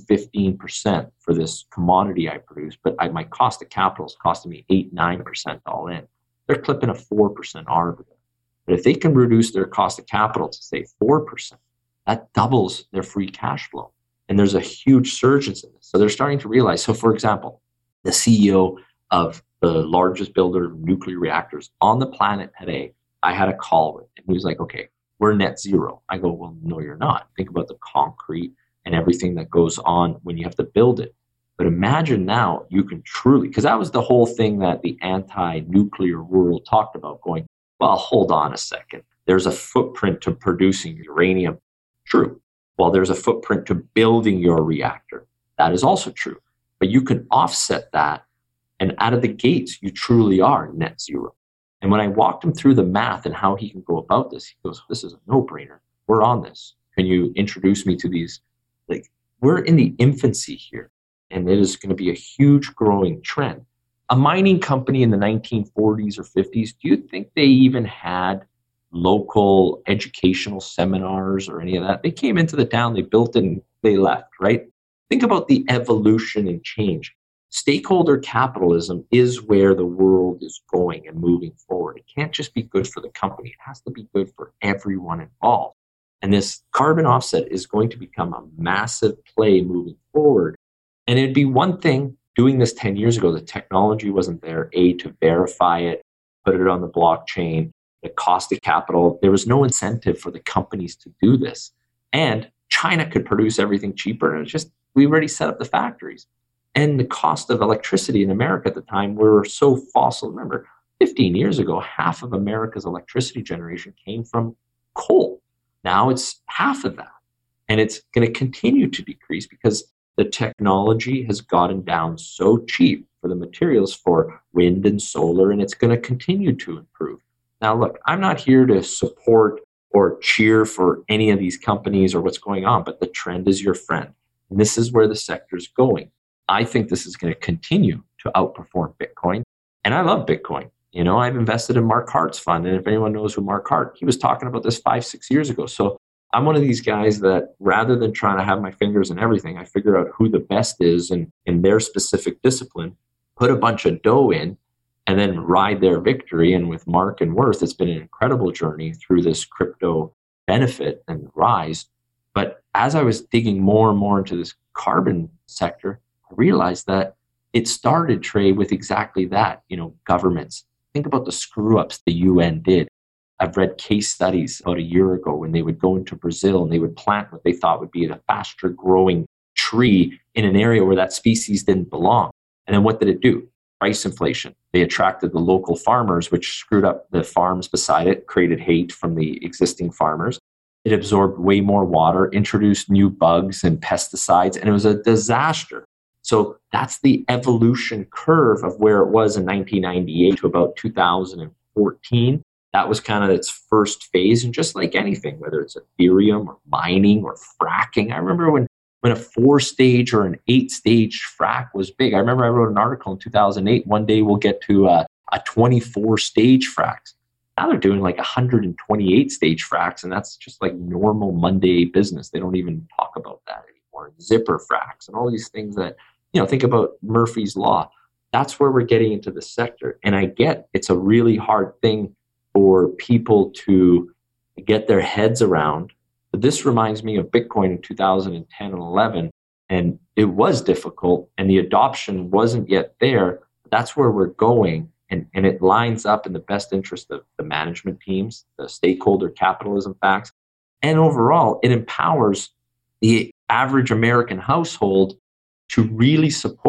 15% for this commodity I produce, but my cost of capital is costing me 8, 9% all in, they're clipping a 4% arb. But if they can reduce their cost of capital to, say, 4%, that doubles their free cash flow. And there's a huge surge in this. So they're starting to realize. So, for example, the CEO of the largest builder of nuclear reactors on the planet today, I had a call with, and he was like, okay, we're net zero. I go, well, no, you're not. Think about the concrete and everything that goes on when you have to build it. But imagine now you can truly, because that was the whole thing that the anti-nuclear world talked about, going, well, hold on a second. There's a footprint to producing uranium. True. Well, there's a footprint to building your reactor. That is also true. But you can offset that, and out of the gates, you truly are net zero. And when I walked him through the math and how he can go about this, he goes, this is a no-brainer. We're on this. Can you introduce me to these? Like, we're in the infancy here, and it is going to be a huge growing trend. A mining company in the 1940s or 50s, do you think they even had local educational seminars or any of that? They came into the town, they built it, and they left, right? Think about the evolution and change. Stakeholder capitalism is where the world is going and moving forward. It can't just be good for the company. It has to be good for everyone involved. And this carbon offset is going to become a massive play moving forward. And it'd be one thing doing this 10 years ago. The technology wasn't there, to verify it, put it on the blockchain, the cost of capital. There was no incentive for the companies to do this. And China could produce everything cheaper. And it was just, we already set up the factories. And the cost of electricity in America at the time were so fossil. Remember, 15 years ago, half of America's electricity generation came from coal. Now it's half of that. And it's going to continue to decrease because the technology has gotten down so cheap for the materials for wind and solar, and it's going to continue to improve. Now, look, I'm not here to support or cheer for any of these companies or what's going on, but the trend is your friend. And this is where the sector's going. I think this is going to continue to outperform Bitcoin. And I love Bitcoin. I've invested in Mark Hart's fund. And if anyone knows who Mark Hart, he was talking about this 5-6 years ago. So I'm one of these guys that rather than trying to have my fingers in everything, I figure out who the best is in their specific discipline, put a bunch of dough in, and then ride their victory. And with Mark and Worth, it's been an incredible journey through this crypto benefit and rise. But as I was digging more and more into this carbon sector, I realized that it started, Trey, with exactly that. Governments. Think about the screw-ups the UN did. I've read case studies about a year ago when they would go into Brazil and they would plant what they thought would be a faster growing tree in an area where that species didn't belong. And then what did it do? Price inflation. They attracted the local farmers, which screwed up the farms beside it, created hate from the existing farmers. It absorbed way more water, introduced new bugs and pesticides, and it was a disaster. So that's the evolution curve of where it was in 1998 to about 2014. That was kind of its first phase. And just like anything, whether it's Ethereum or mining or fracking, I remember when a 4-stage or an 8-stage frack was big. I remember I wrote an article in 2008, one day we'll get to a 24-stage fracks. Now they're doing like 128-stage fracks, and that's just like normal Monday business. They don't even talk about that anymore. Zipper fracks and all these things that, think about Murphy's Law. That's where we're getting into the sector. And I get it's a really hard thing for people to get their heads around. But this reminds me of Bitcoin in 2010 and 11. And it was difficult and the adoption wasn't yet there. That's where we're going. And it lines up in the best interest of the management teams, the stakeholder capitalism facts. And overall, it empowers the average American household to really support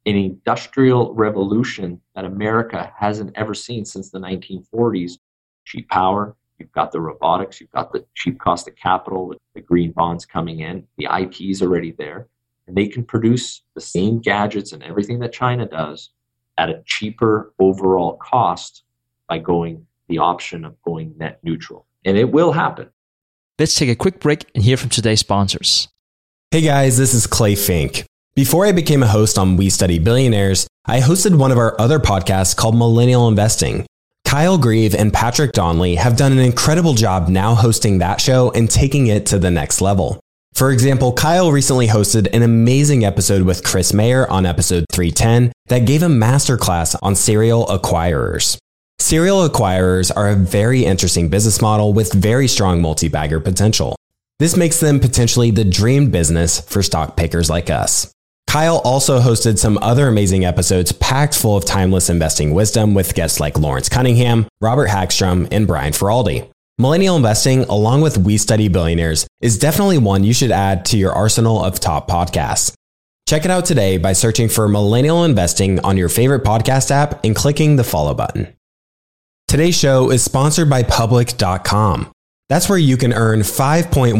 an industrial revolution that America hasn't ever seen since the 1940s. Cheap power, you've got the robotics, you've got the cheap cost of capital with the green bonds coming in, the IP is already there, and they can produce the same gadgets and everything that China does at a cheaper overall cost by going the option of going net neutral. And it will happen. Let's take a quick break and hear from today's sponsors. Hey guys, this is Clay Fink. Before I became a host on We Study Billionaires, I hosted one of our other podcasts called Millennial Investing. Kyle Grieve and Patrick Donnelly have done an incredible job now hosting that show and taking it to the next level. For example, Kyle recently hosted an amazing episode with Chris Mayer on episode 310 that gave a masterclass on serial acquirers. Serial acquirers are a very interesting business model with very strong multi-bagger potential. This makes them potentially the dream business for stock pickers like us. Kyle also hosted some other amazing episodes packed full of timeless investing wisdom with guests like Lawrence Cunningham, Robert Hagstrom, and Brian Feraldi. Millennial Investing, along with We Study Billionaires, is definitely one you should add to your arsenal of top podcasts. Check it out today by searching for Millennial Investing on your favorite podcast app and clicking the follow button. Today's show is sponsored by Public.com. That's where you can earn 5.1%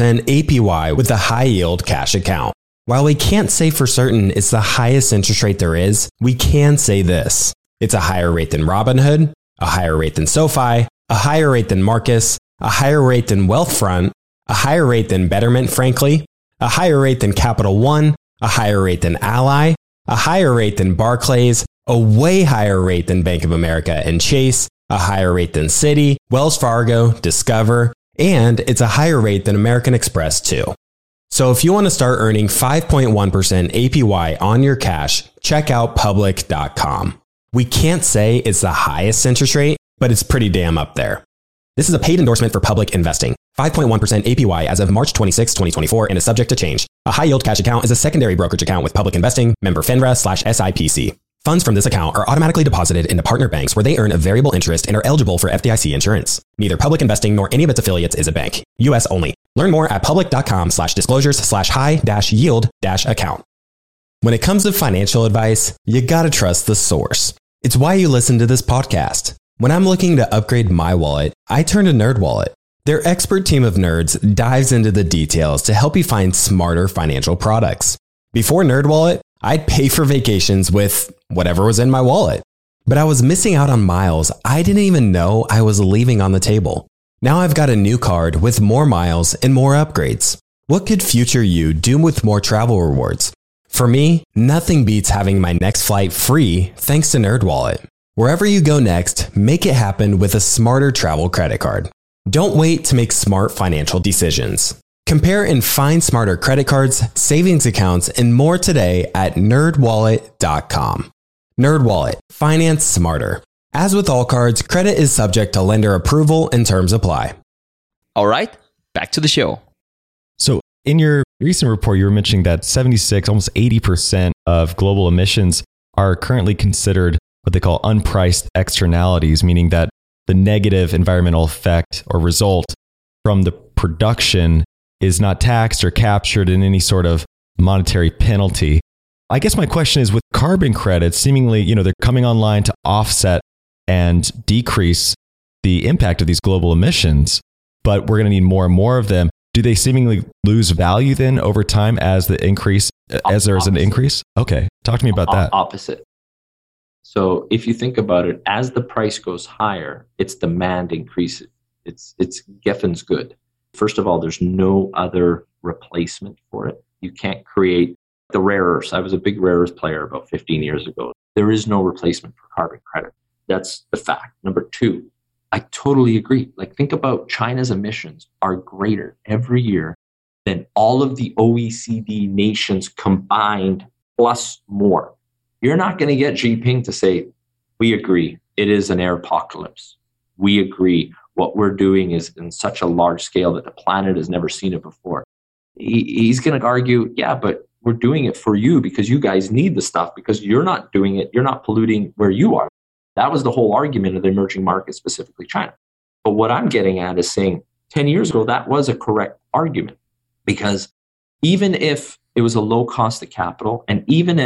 APY with a high-yield cash account. While we can't say for certain it's the highest interest rate there is, we can say this. It's a higher rate than Robinhood, a higher rate than SoFi, a higher rate than Marcus, a higher rate than Wealthfront, a higher rate than Betterment, frankly, a higher rate than Capital One, a higher rate than Ally, a higher rate than Barclays, a way higher rate than Bank of America and Chase, a higher rate than Citi, Wells Fargo, Discover, and it's a higher rate than American Express too. So if you want to start earning 5.1% APY on your cash, check out Public.com. We can't say it's the highest interest rate, but it's pretty damn up there. This is a paid endorsement for Public Investing. 5.1% APY as of March 26, 2024 and is subject to change. A high-yield cash account is a secondary brokerage account with Public Investing, member FINRA/SIPC. Funds from this account are automatically deposited into partner banks where they earn a variable interest and are eligible for FDIC insurance. Neither Public Investing nor any of its affiliates is a bank. U.S. only. Learn more at public.com/disclosures/high-yield-account. When it comes to financial advice, you gotta trust the source. It's why you listen to this podcast. When I'm looking to upgrade my wallet, I turn to NerdWallet. Their expert team of nerds dives into the details to help you find smarter financial products. Before NerdWallet, I'd pay for vacations with whatever was in my wallet. But I was missing out on miles I didn't even know I was leaving on the table. Now I've got a new card with more miles and more upgrades. What could future you do with more travel rewards? For me, nothing beats having my next flight free thanks to NerdWallet. Wherever you go next, make it happen with a smarter travel credit card. Don't wait to make smart financial decisions. Compare and find smarter credit cards, savings accounts, and more today at nerdwallet.com. NerdWallet. Finance smarter. As with all cards, credit is subject to lender approval and terms apply. All right, back to the show. So in your recent report, you were mentioning that 76, almost 80% of global emissions are currently considered what they call unpriced externalities, meaning that the negative environmental effect or result from the production is not taxed or captured in any sort of monetary penalty. I guess my question is, with carbon credits, seemingly, they're coming online to offset and decrease the impact of these global emissions, but we're going to need more and more of them. Do they seemingly lose value then over time as there's an increase? Okay. Talk to me about that. Opposite. So if you think about it, as the price goes higher, its demand increases. It's Geffen's good. First of all, there's no other replacement for it. You can't create the rare earths. I was a big rare earth player about 15 years ago. There is no replacement for carbon credit. That's the fact. Number two, I totally agree. Think about China's emissions are greater every year than all of the OECD nations combined plus more. You're not going to get Xi Jinping to say, we agree, it is an air apocalypse. We agree. What we're doing is in such a large scale that the planet has never seen it before. He's going to argue, yeah, but we're doing it for you because you guys need the stuff because you're not doing it. You're not polluting where you are. That was the whole argument of the emerging markets, specifically China. But what I'm getting at is saying 10 years ago, that was a correct argument because even if it was a low cost of capital and even if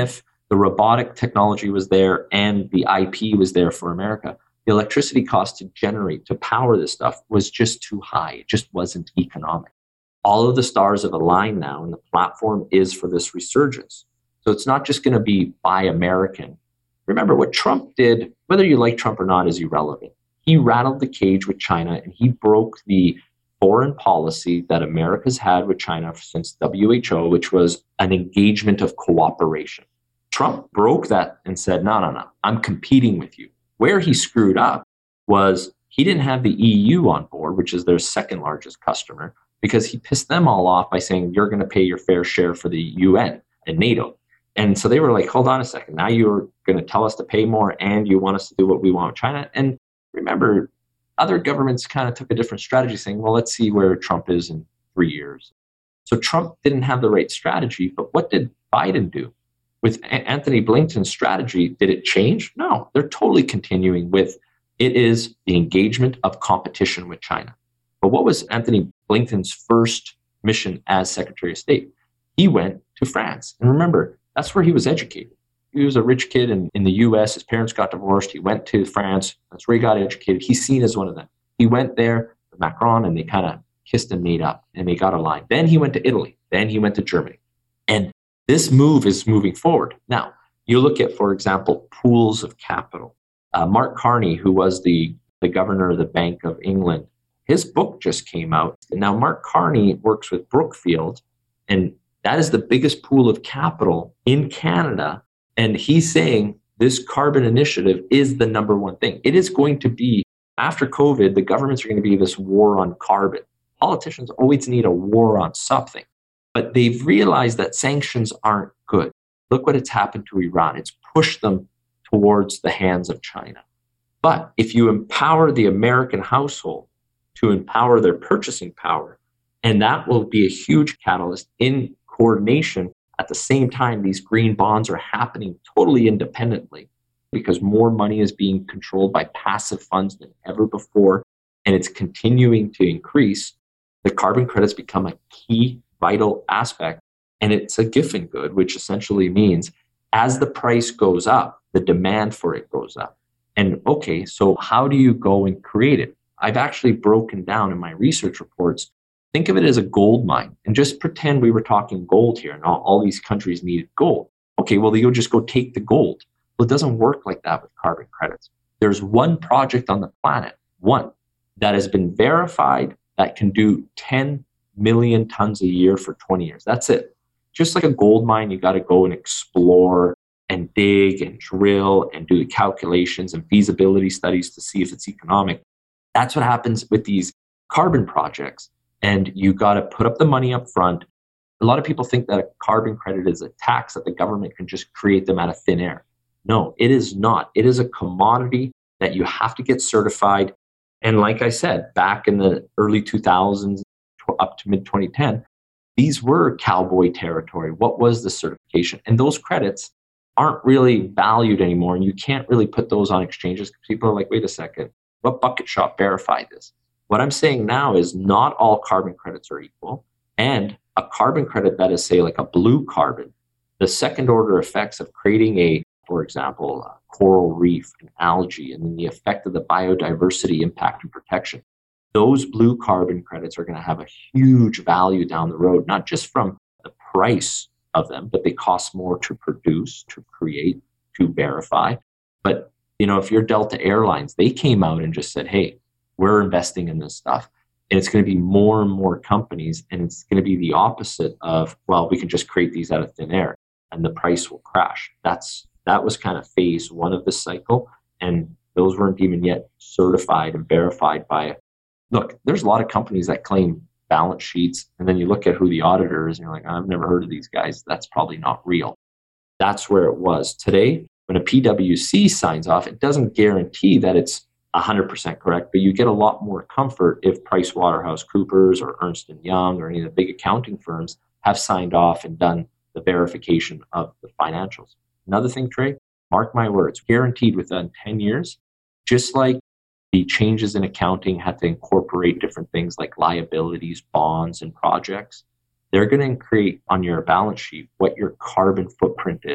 the robotic technology was there, and the IP was there for America. The electricity cost to generate, to power this stuff was just too high. It just wasn't economic. All of the stars have aligned now, and the platform is for this resurgence. So it's not just going to be buy American. Remember, what Trump did, whether you like Trump or not, is irrelevant. He rattled the cage with China, and he broke the foreign policy that America's had with China since WHO, which was an engagement of cooperation. Trump broke that and said, no, I'm competing with you. Where he screwed up was he didn't have the EU on board, which is their second largest customer, because he pissed them all off by saying, you're going to pay your fair share for the UN and NATO. And so they were like, hold on a second. Now you're going to tell us to pay more and you want us to do what we want with China. And remember, other governments kind of took a different strategy saying, well, let's see where Trump is in 3 years. So Trump didn't have the right strategy, but what did Biden do? With Anthony Blinken's strategy, did it change? No, they're totally continuing with it is the engagement of competition with China. But what was Anthony Blinken's first mission as Secretary of State? He went to France. And remember, that's where he was educated. He was a rich kid in the US. His parents got divorced. He went to France. That's where he got educated. He's seen as one of them. He went there with Macron and they kind of kissed and made up and they got aligned. Then he went to Italy. Then he went to Germany. And this move is moving forward. Now, you look at, for example, pools of capital. Mark Carney, who was the governor of the Bank of England, his book just came out. Now, Mark Carney works with Brookfield, and that is the biggest pool of capital in Canada. And he's saying this carbon initiative is the number one thing. It is going to be, after COVID, the governments are going to be this war on carbon. Politicians always need a war on something. But they've realized that sanctions aren't good. Look what has happened to Iran. It's pushed them towards the hands of China. But if you empower the American household to empower their purchasing power, and that will be a huge catalyst in coordination. At the same time, these green bonds are happening totally independently because more money is being controlled by passive funds than ever before, and it's continuing to increase. The carbon credits become a key, vital aspect, and it's a giffen good, which essentially means as the price goes up, the demand for it goes up. And okay, so how do you go and create it? I've actually broken down in my research reports. Think of it as a gold mine and just pretend we were talking gold here and all these countries needed gold. Okay, well, you'll just go take the gold. Well, it doesn't work like that with carbon credits. There's one project on the planet, one, that has been verified that can do 10 million tons a year for 20 years. That's it. Just like a gold mine, you got to go and explore and dig and drill and do the calculations and feasibility studies to see if it's economic. That's what happens with these carbon projects. And you got to put up the money up front. A lot of people think that a carbon credit is a tax that the government can just create them out of thin air. No, it is not. It is a commodity that you have to get certified. And like I said, back in the early 2000s up to mid 2010, these were cowboy territory. What was the certification? And those credits aren't really valued anymore. And you can't really put those on exchanges because people are like, wait a second, what bucket shop verified this? What I'm saying now is not all carbon credits are equal. And a carbon credit that is, say, like a blue carbon, the second order effects of creating for example, a coral reef, an algae, and then the effect of the biodiversity impact and protection. Those blue carbon credits are going to have a huge value down the road, not just from the price of them, but they cost more to produce, to create, to verify. But, if you're Delta Airlines, they came out and just said, hey, we're investing in this stuff. And it's going to be more and more companies. And it's going to be the opposite of, well, we can just create these out of thin air and the price will crash. That was kind of phase one of the cycle. And those weren't even yet certified and verified by, look, there's a lot of companies that claim balance sheets. And then you look at who the auditor is and you're like, I've never heard of these guys. That's probably not real. That's where it was. Today, when a PwC signs off, it doesn't guarantee that it's 100% correct, but you get a lot more comfort if PricewaterhouseCoopers or Ernst & Young or any of the big accounting firms have signed off and done the verification of the financials. Another thing, Trey, mark my words, guaranteed within 10 years, just like the changes in accounting had to incorporate different things like liabilities, bonds, and projects, they're going to create on your balance sheet what your carbon footprint is.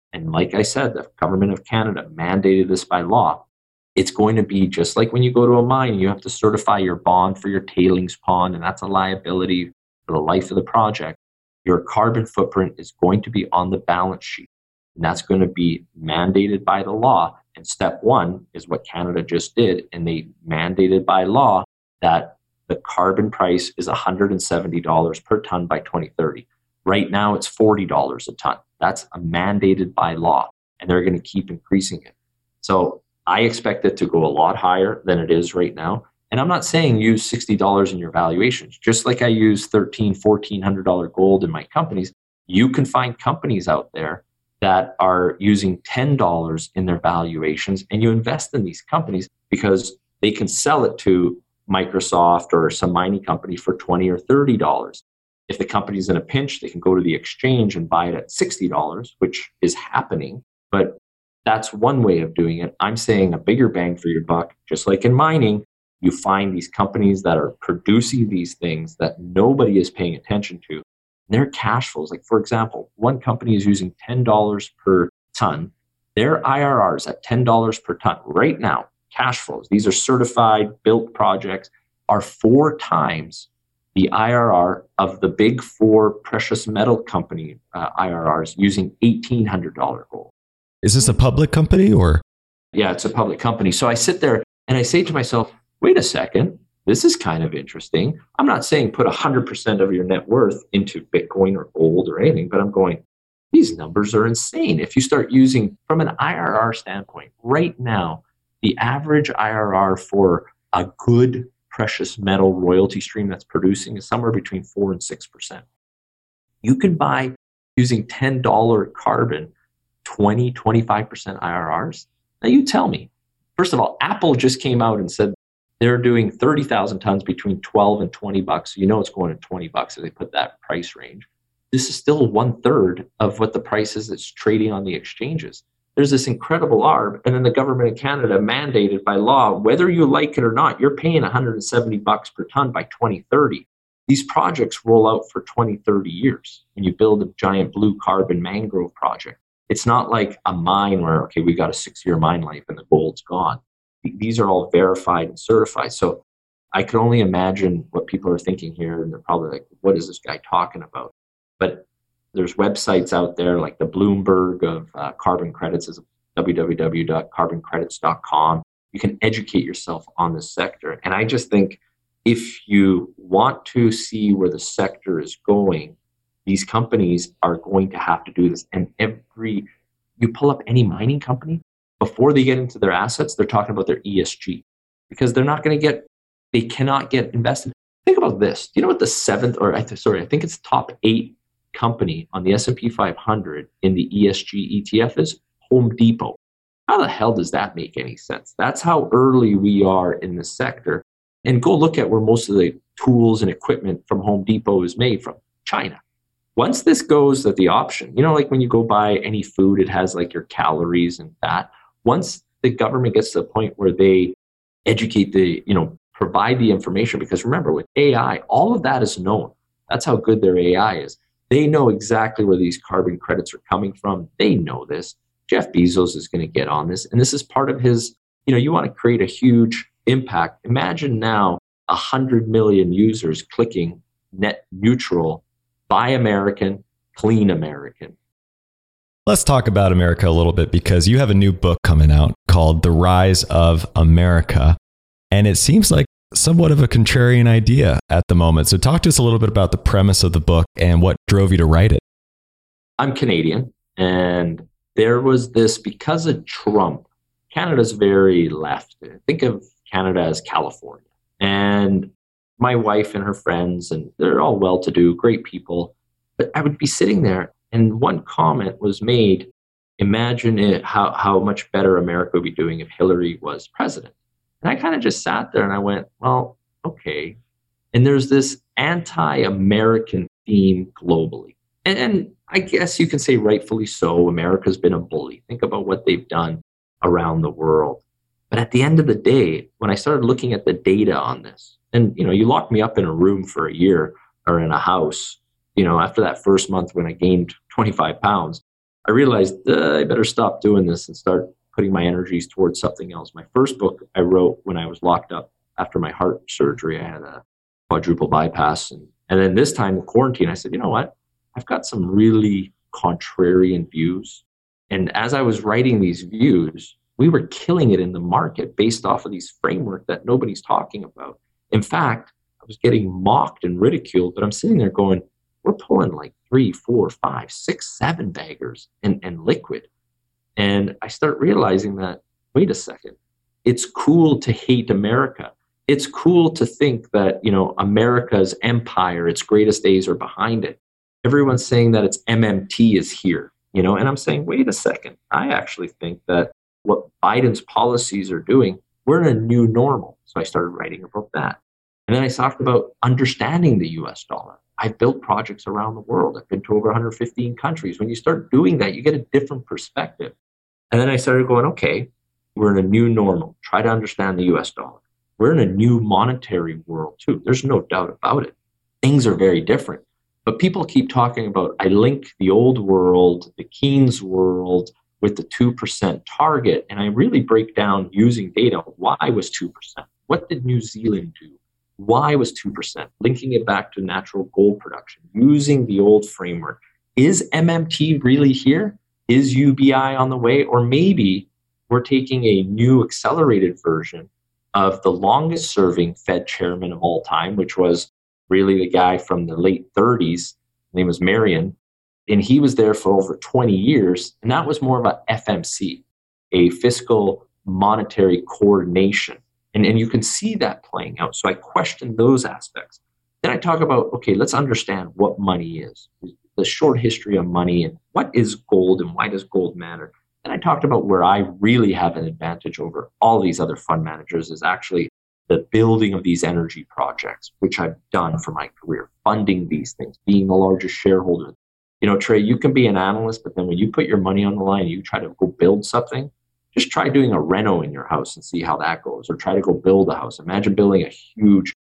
and like I said, the government of Canada mandated this by law, it's going to be just like when you go to a mine, you have to certify your bond for your tailings pond, and that's a liability for the life of the project. Your carbon footprint is going to be on the balance sheet, and that's going to be mandated by the law. And step one is what Canada just did, and they mandated by law that the carbon price is $170 per ton by 2030. Right now, it's $40 a ton. That's mandated by law, and they're going to keep increasing it. So I expect it to go a lot higher than it is right now. And I'm not saying use $60 in your valuations. Just like I use $1,300, $1,400 gold in my companies, you can find companies out there that are using $10 in their valuations, and you invest in these companies because they can sell it to Microsoft or some mining company for $20 or $30. If the company's in a pinch, they can go to the exchange and buy it at $60, which is happening. But that's one way of doing it. I'm saying a bigger bang for your buck, just like in mining, you find these companies that are producing these things that nobody is paying attention to. Their cash flows, like for example, one company is using $10 per ton. Their IRRs at $10 per ton right now, cash flows, these are certified, built projects, are 4 times the IRR of the big 4 precious metal company IRRs using $1,800 gold. Is this a public company or? Yeah, it's a public company. So I sit there and I say to myself, wait a second, this is kind of interesting. I'm not saying put 100% of your net worth into Bitcoin or gold or anything, but I'm going, these numbers are insane. If you start using, from an IRR standpoint, right now, the average IRR for a good precious metal royalty stream that's producing is somewhere between 4 and 6%. You can buy, using $10 carbon, 20, 25% IRRs. Now you tell me. First of all, Apple just came out and said they're doing 30,000 tons between 12 and 20 bucks. So you know it's going to 20 bucks if they put that price range. This is still 1/3 of what the price is that's trading on the exchanges. There's this incredible arb, and then the government of Canada mandated by law, whether you like it or not, you're paying 170 bucks per ton by 2030. These projects roll out for 20, 30 years. When you build a giant blue carbon mangrove project, it's not like a mine where, okay, we got a 6-year mine life and the gold's gone. These are all verified and certified. So I can only imagine what people are thinking here, and they're probably like, what is this guy talking about? But there's websites out there like the Bloomberg of carbon credits, is www.carboncredits.com. You can educate yourself on this sector. And I just think if you want to see where the sector is going, these companies are going to have to do this. And you pull up any mining company, before they get into their assets, they're talking about their ESG because they're not going to they cannot get invested. Think about this. Do you know what the I think it's top 8 company on the S&P 500 in the ESG ETF is? Home Depot. How the hell does that make any sense? That's how early we are in the sector. And go look at where most of the tools and equipment from Home Depot is made from, China. Once this goes at the option, like when you go buy any food, it has like your calories and fat. Once the government gets to the point where they educate provide the information, because remember with AI, all of that is known. That's how good their AI is. They know exactly where these carbon credits are coming from. They know this. Jeff Bezos is going to get on this. And this is part of his, you want to create a huge impact. Imagine now 100 million users clicking net neutral, buy American, clean American. Let's talk about America a little bit because you have a new book coming out called The Rise of America. And it seems like somewhat of a contrarian idea at the moment. So talk to us a little bit about the premise of the book and what drove you to write it. I'm Canadian, and there was this, because of Trump, Canada's very left. Think of Canada as California. And my wife and her friends, and they're all well-to-do, great people. But I would be sitting there, and one comment was made, imagine how much better America would be doing if Hillary was president. And I kind of just sat there and I went, well, okay. And there's this anti-American theme globally. And I guess you can say rightfully so, America's been a bully. Think about what they've done around the world. But at the end of the day, when I started looking at the data on this, and you locked me up in a room for a year or in a house, after that first month when I gained 25 pounds, I realized I better stop doing this and start putting my energies towards something else. My first book I wrote when I was locked up after my heart surgery. I had a quadruple bypass. And then this time in quarantine, I said, you know what? I've got some really contrarian views. And as I was writing these views, we were killing it in the market based off of these framework that nobody's talking about. In fact, I was getting mocked and ridiculed, but I'm sitting there going, we're pulling like 3, 4, 5, 6, 7 baggers and liquid. And I start realizing that, wait a second, it's cool to hate America. It's cool to think that, America's empire, its greatest days are behind it. Everyone's saying that its MMT is here, and I'm saying, wait a second. I actually think that what Biden's policies are doing, we're in a new normal. So I started writing about that. And then I talked about understanding the US dollar. I've built projects around the world. I've been to over 115 countries. When you start doing that, you get a different perspective. And then I started going, okay, we're in a new normal. Try to understand the US dollar. We're in a new monetary world too. There's no doubt about it. Things are very different. But people keep talking about, I link the old world, the Keynes world, with the 2% target. And I really break down using data. Why was 2%? What did New Zealand do? Why was 2%? Linking it back to natural gold production, using the old framework. Is MMT really here? Is UBI on the way? Or maybe we're taking a new accelerated version of the longest serving Fed chairman of all time, which was really the guy from the late 30s. His name was Marion. And he was there for over 20 years. And that was more of a FMC, a fiscal monetary coordination. And you can see that playing out. So I question those aspects. Then I talk about, okay, let's understand what money is, the short history of money, and what is gold and why does gold matter. And I talked about where I really have an advantage over all these other fund managers is actually the building of these energy projects, which I've done for my career, funding these things, being the largest shareholder. Trey, you can be an analyst, but then when you put your money on the line and you try to go build something, just try doing a reno in your house and see how that goes, or try to go build a house. Imagine building a huge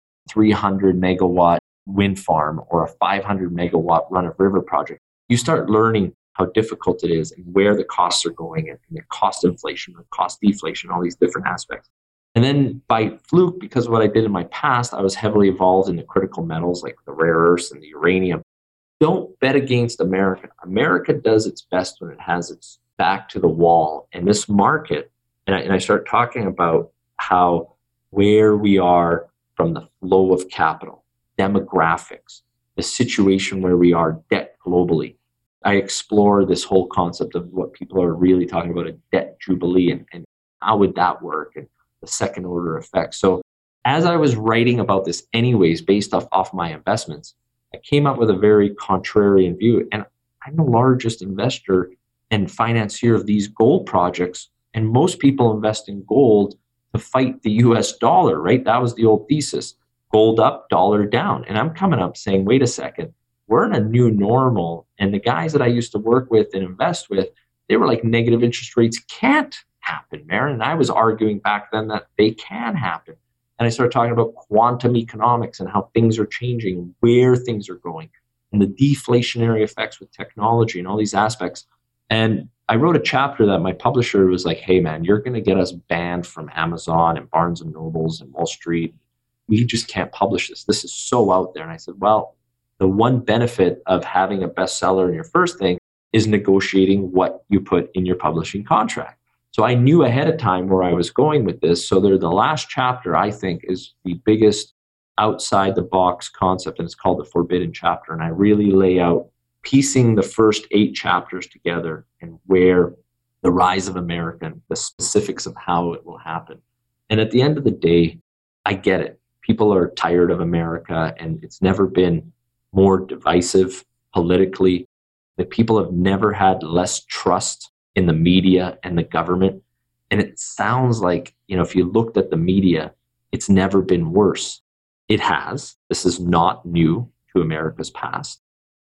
300 megawatt wind farm or a 500 megawatt run-of-river project. You start learning how difficult it is and where the costs are going and the cost inflation, the cost deflation, all these different aspects. And then by fluke, because of what I did in my past, I was heavily involved in the critical metals like the rare earths and the uranium. Don't bet against America. America does its best when it has its back to the wall. And this market, and I start talking about how where we are from the flow of capital, demographics, the situation where we are, debt globally. I explore this whole concept of what people are really talking about, a debt jubilee, and how would that work, and the second order effects. So as I was writing about this anyways, based off my investments, I came up with a very contrarian view. And I'm the largest investor and financier of these gold projects. And most people invest in gold to fight the US dollar, right? That was the old thesis. Gold up, dollar down. And I'm coming up saying, wait a second, we're in a new normal. And the guys that I used to work with and invest with, they were like, negative interest rates can't happen, Marin. And I was arguing back then that they can happen. And I started talking about quantum economics and how things are changing, where things are going, and the deflationary effects with technology and all these aspects. And I wrote a chapter that my publisher was like, hey, man, you're going to get us banned from Amazon and Barnes and Nobles and Wall Street. We just can't publish this. This is so out there. And I said, well, the one benefit of having a bestseller in your first thing is negotiating what you put in your publishing contract. So I knew ahead of time where I was going with this. So the last chapter, I think, is the biggest outside the box concept, and it's called the Forbidden Chapter. And I really lay out piecing the first 8 chapters together and where the rise of America and the specifics of how it will happen. And at the end of the day, I get it. People are tired of America, and it's never been more divisive politically. That people have never had less trust in the media and the government. And it sounds like, if you looked at the media, it's never been worse. It has. This is not new to America's past.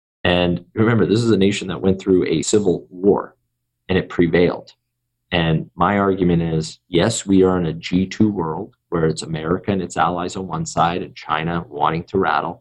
And remember, this is a nation that went through a civil war and it prevailed. And my argument is, yes, we are in a G2 world where it's America and its allies on one side and China wanting to rattle.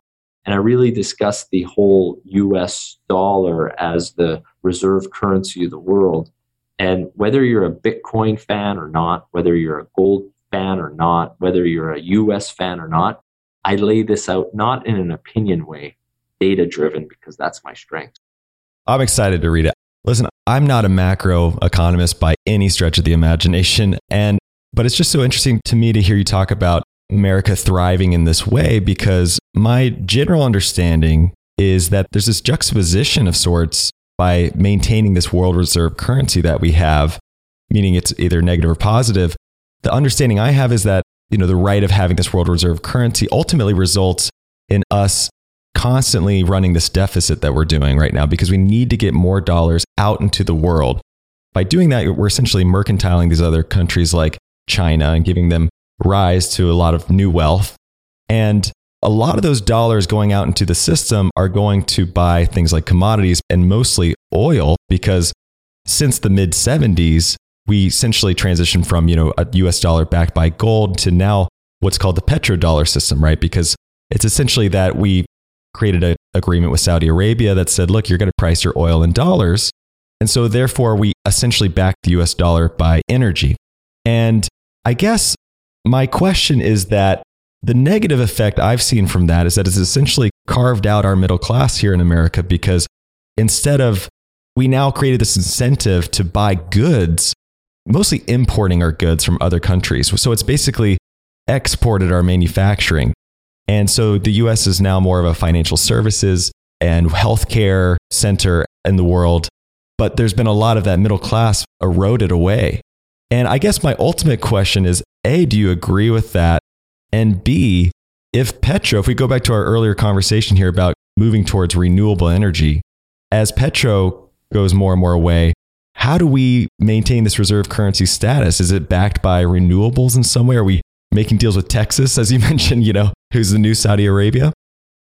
And I really discussed the whole US dollar as the reserve currency of the world. And whether you're a Bitcoin fan or not, whether you're a gold fan or not, whether you're a US fan or not, I lay this out not in an opinion way, data driven, because that's my strength. I'm excited to read it. Listen, I'm not a macro economist by any stretch of the imagination, but it's just so interesting to me to hear you talk about America thriving in this way, because my general understanding is that there's this juxtaposition of sorts by maintaining this world reserve currency that we have, meaning it's either negative or positive. The understanding I have is that, the right of having this world reserve currency ultimately results in us constantly running this deficit that we're doing right now, because we need to get more dollars out into the world. By doing that, we're essentially mercantiling these other countries like China and giving them rise to a lot of new wealth. And a lot of those dollars going out into the system are going to buy things like commodities and mostly oil, because since the mid 70s, we essentially transitioned from, a US dollar backed by gold to now what's called the petrodollar system, right? Because it's essentially that we created an agreement with Saudi Arabia that said, look, you're going to price your oil in dollars. And so therefore, we essentially back the US dollar by energy. And I guess my question is that the negative effect I've seen from that is that it's essentially carved out our middle class here in America, because instead of, we now created this incentive to buy goods, mostly importing our goods from other countries. So it's basically exported our manufacturing. And so the US is now more of a financial services and healthcare center in the world. But there's been a lot of that middle class eroded away. And I guess my ultimate question is, A, do you agree with that? And B, if we go back to our earlier conversation here about moving towards renewable energy, as petro goes more and more away, how do we maintain this reserve currency status? Is it backed by renewables in some way? Are we making deals with Texas, as you mentioned, who's the new Saudi Arabia?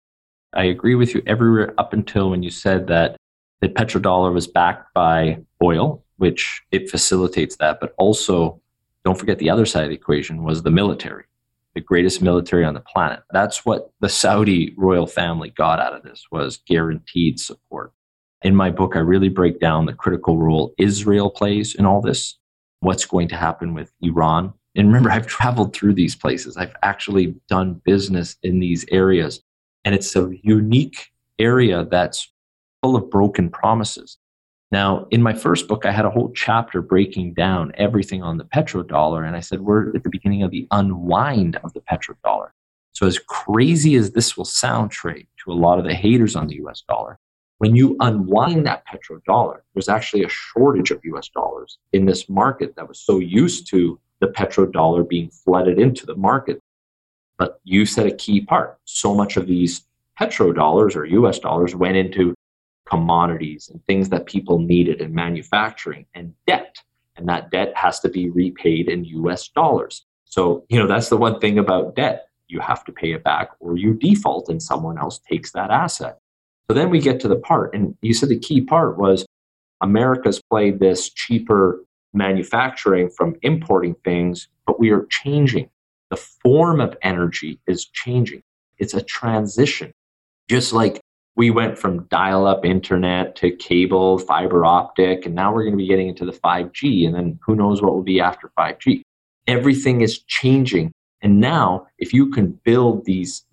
I agree with you everywhere up until when you said that the petrodollar was backed by oil, which it facilitates that. But also, don't forget the other side of the equation was the military, the greatest military on the planet. That's what the Saudi royal family got out of this, was guaranteed support. In my book, I really break down the critical role Israel plays in all this, what's going to happen with Iran. And remember, I've traveled through these places. I've actually done business in these areas. And it's a unique area that's full of broken promises. Now, in my first book, I had a whole chapter breaking down everything on the petrodollar. And I said, we're at the beginning of the unwind of the petrodollar. So as crazy as this will sound, Trey, to a lot of the haters on the US dollar, when you unwind that petrodollar, there's actually a shortage of US dollars in this market that was so used to the petrodollar being flooded into the market. But you said a key part. So much of these petrodollars or US dollars went into commodities and things that people needed in manufacturing and debt. And that debt has to be repaid in US dollars. So, that's the one thing about debt. You have to pay it back or you default and someone else takes that asset. So then we get to the part, and you said the key part was America's played this cheaper manufacturing from importing things, but we are changing. The form of energy is changing. It's a transition. Just like we went from dial-up internet to cable, fiber optic, and now we're going to be getting into the 5G, and then who knows what will be after 5G. Everything is changing. And now, if you can build these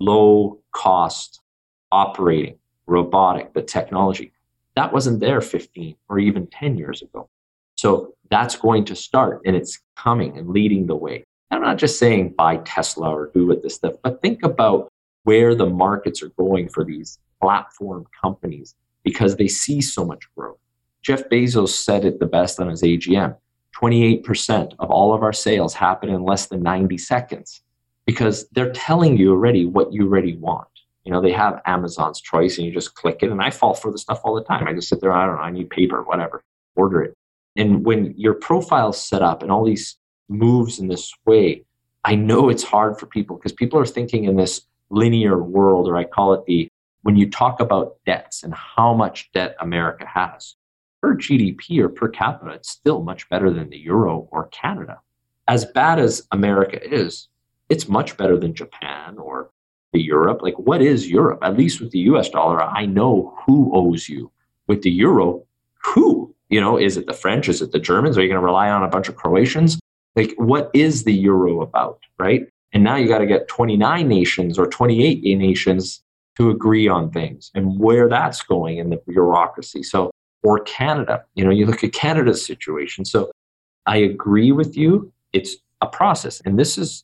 low-cost operating, robotic, the technology, that wasn't there 15 or even 10 years ago. So that's going to start, and it's coming and leading the way. I'm not just saying buy Tesla or do with this stuff, but think about where the markets are going for these platform companies because they see so much growth. Jeff Bezos said it the best on his AGM. 28% of all of our sales happen in less than 90 seconds because they're telling you already what you already want. They have Amazon's choice and you just click it. And I fall for the stuff all the time. I just sit there, I need paper, whatever, order it. And when your profile's set up and all these moves in this way, I know it's hard for people because people are thinking in this linear world, or I call it when you talk about debts and how much debt America has, per GDP or per capita, it's still much better than the euro or Canada. As bad as America is, it's much better than Japan or to Europe. Like, what is Europe? At least with the US dollar, I know who owes you. With the euro, who? Is it the French? Is it the Germans? Are you going to rely on a bunch of Croatians? Like, what is the euro about, right? And now you got to get 29 nations or 28 nations to agree on things, and where that's going in the bureaucracy. So, or Canada, you look at Canada's situation. So I agree with you. It's a process. And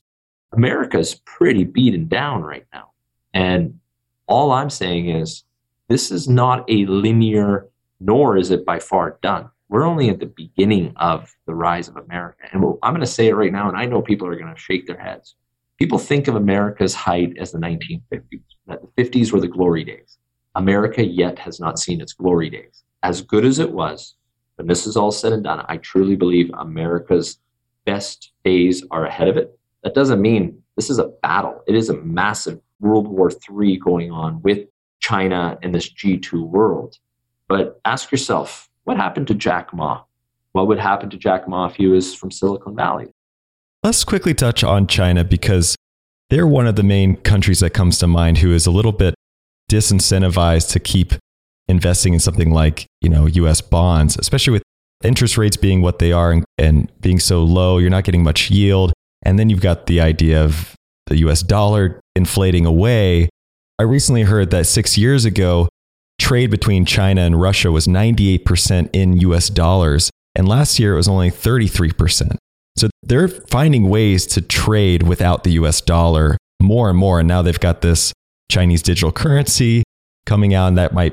America's pretty beaten down right now. And all I'm saying is this is not a linear, nor is it by far done. We're only at the beginning of the rise of America. And I'm going to say it right now, and I know people are going to shake their heads. People think of America's height as the 1950s, that the 50s were the glory days. America yet has not seen its glory days. As good as it was, when this is all said and done, I truly believe America's best days are ahead of it. That doesn't mean this is a battle. It is a massive World War III going on with China and this G2 world. But ask yourself, what happened to Jack Ma? What would happen to Jack Ma if he was from Silicon Valley? Let's quickly touch on China, because they're one of the main countries that comes to mind who is a little bit disincentivized to keep investing in something like, US bonds, especially with interest rates being what they are and being so low. You're not getting much yield. And then you've got the idea of the US dollar inflating away. I recently heard that 6 years ago, trade between China and Russia was 98% in US dollars. And last year it was only 33%. So they're finding ways to trade without the US dollar more and more. And now they've got this Chinese digital currency coming out, and that might,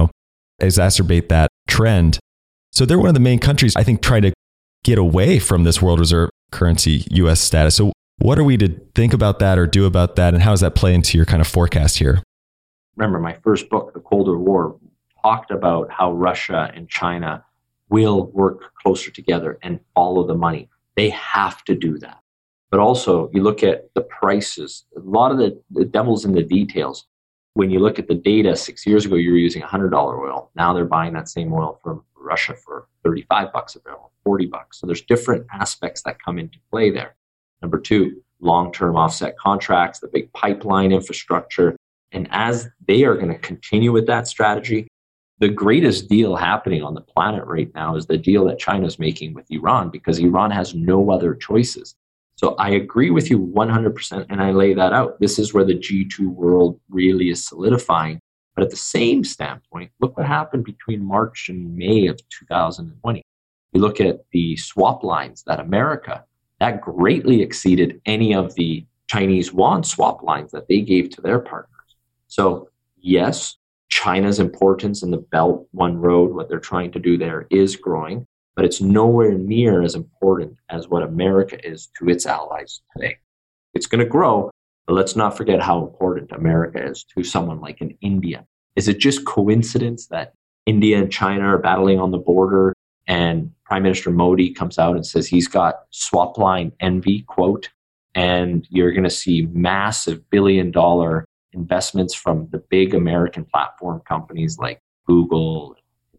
exacerbate that trend. So they're one of the main countries, I think, trying to get away from this world reserve currency US status. So what are we to think about that or do about that? And how does that play into your kind of forecast here? Remember, my first book, The Colder War, talked about how Russia and China will work closer together and follow the money. They have to do that. But also, you look at the prices, a lot of the devil's in the details. When you look at the data, 6 years ago, you were using $100 oil. Now they're buying that same oil from Russia for $35 a barrel, $40. So there's different aspects that come into play there. Number two, long-term offset contracts, the big pipeline infrastructure. And as they are going to continue with that strategy, the greatest deal happening on the planet right now is the deal that China's making with Iran, because Iran has no other choices. So I agree with you 100%, and I lay that out. This is where the G2 world really is solidifying. But at the same standpoint, look what happened between March and May of 2020. You look at the swap lines that America, that greatly exceeded any of the Chinese yuan swap lines that they gave to their partners. So yes, China's importance in the Belt One Road, what they're trying to do there, is growing, but it's nowhere near as important as what America is to its allies today. It's going to grow, but let's not forget how important America is to someone like an India. Is it just coincidence that India and China are battling on the border and Prime Minister Modi comes out and says he's got swap line envy, quote, and you're going to see massive billion-dollar investments from the big American platform companies like Google,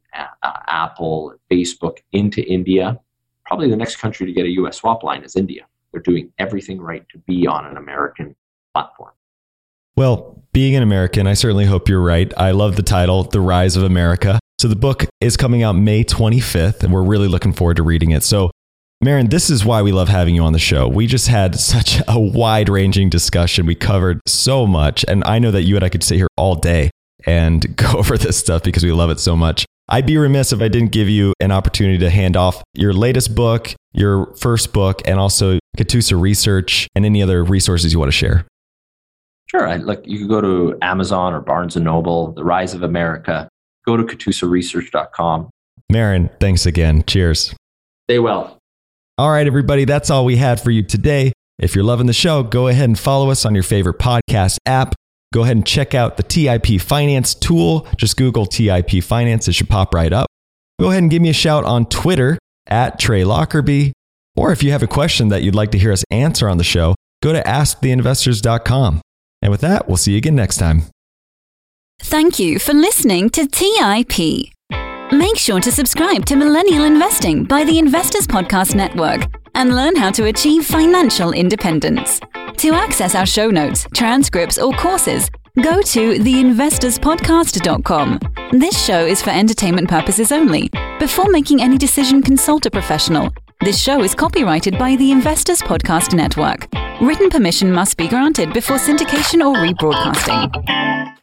Apple, Facebook into India? Probably the next country to get a US swap line is India. They're doing everything right to be on an American platform. Well, being an American, I certainly hope you're right. I love the title, The Rise of America. So the book is coming out May 25th, and we're really looking forward to reading it. So, Maren, this is why we love having you on the show. We just had such a wide-ranging discussion. We covered so much, and I know that you and I could sit here all day and go over this stuff because we love it so much. I'd be remiss if I didn't give you an opportunity to hand off your latest book, your first book, and also Katusah Research and any other resources you want to share. Sure. You could go to Amazon or Barnes & Noble, The Rise of America. Go to KatusahResearch.com. Maren, thanks again. Cheers. Stay well. All right, everybody, that's all we had for you today. If you're loving the show, go ahead and follow us on your favorite podcast app. Go ahead and check out the TIP Finance tool. Just Google TIP Finance. It should pop right up. Go ahead and give me a shout on Twitter at Trey Lockerbie. Or if you have a question that you'd like to hear us answer on the show, go to AskTheInvestors.com. And with that, we'll see you again next time. Thank you for listening to TIP. Make sure to subscribe to Millennial Investing by the Investors Podcast Network and learn how to achieve financial independence. To access our show notes, transcripts, or courses, go to theinvestorspodcast.com. This show is for entertainment purposes only. Before making any decision, consult a professional. This show is copyrighted by the Investors Podcast Network. Written permission must be granted before syndication or rebroadcasting.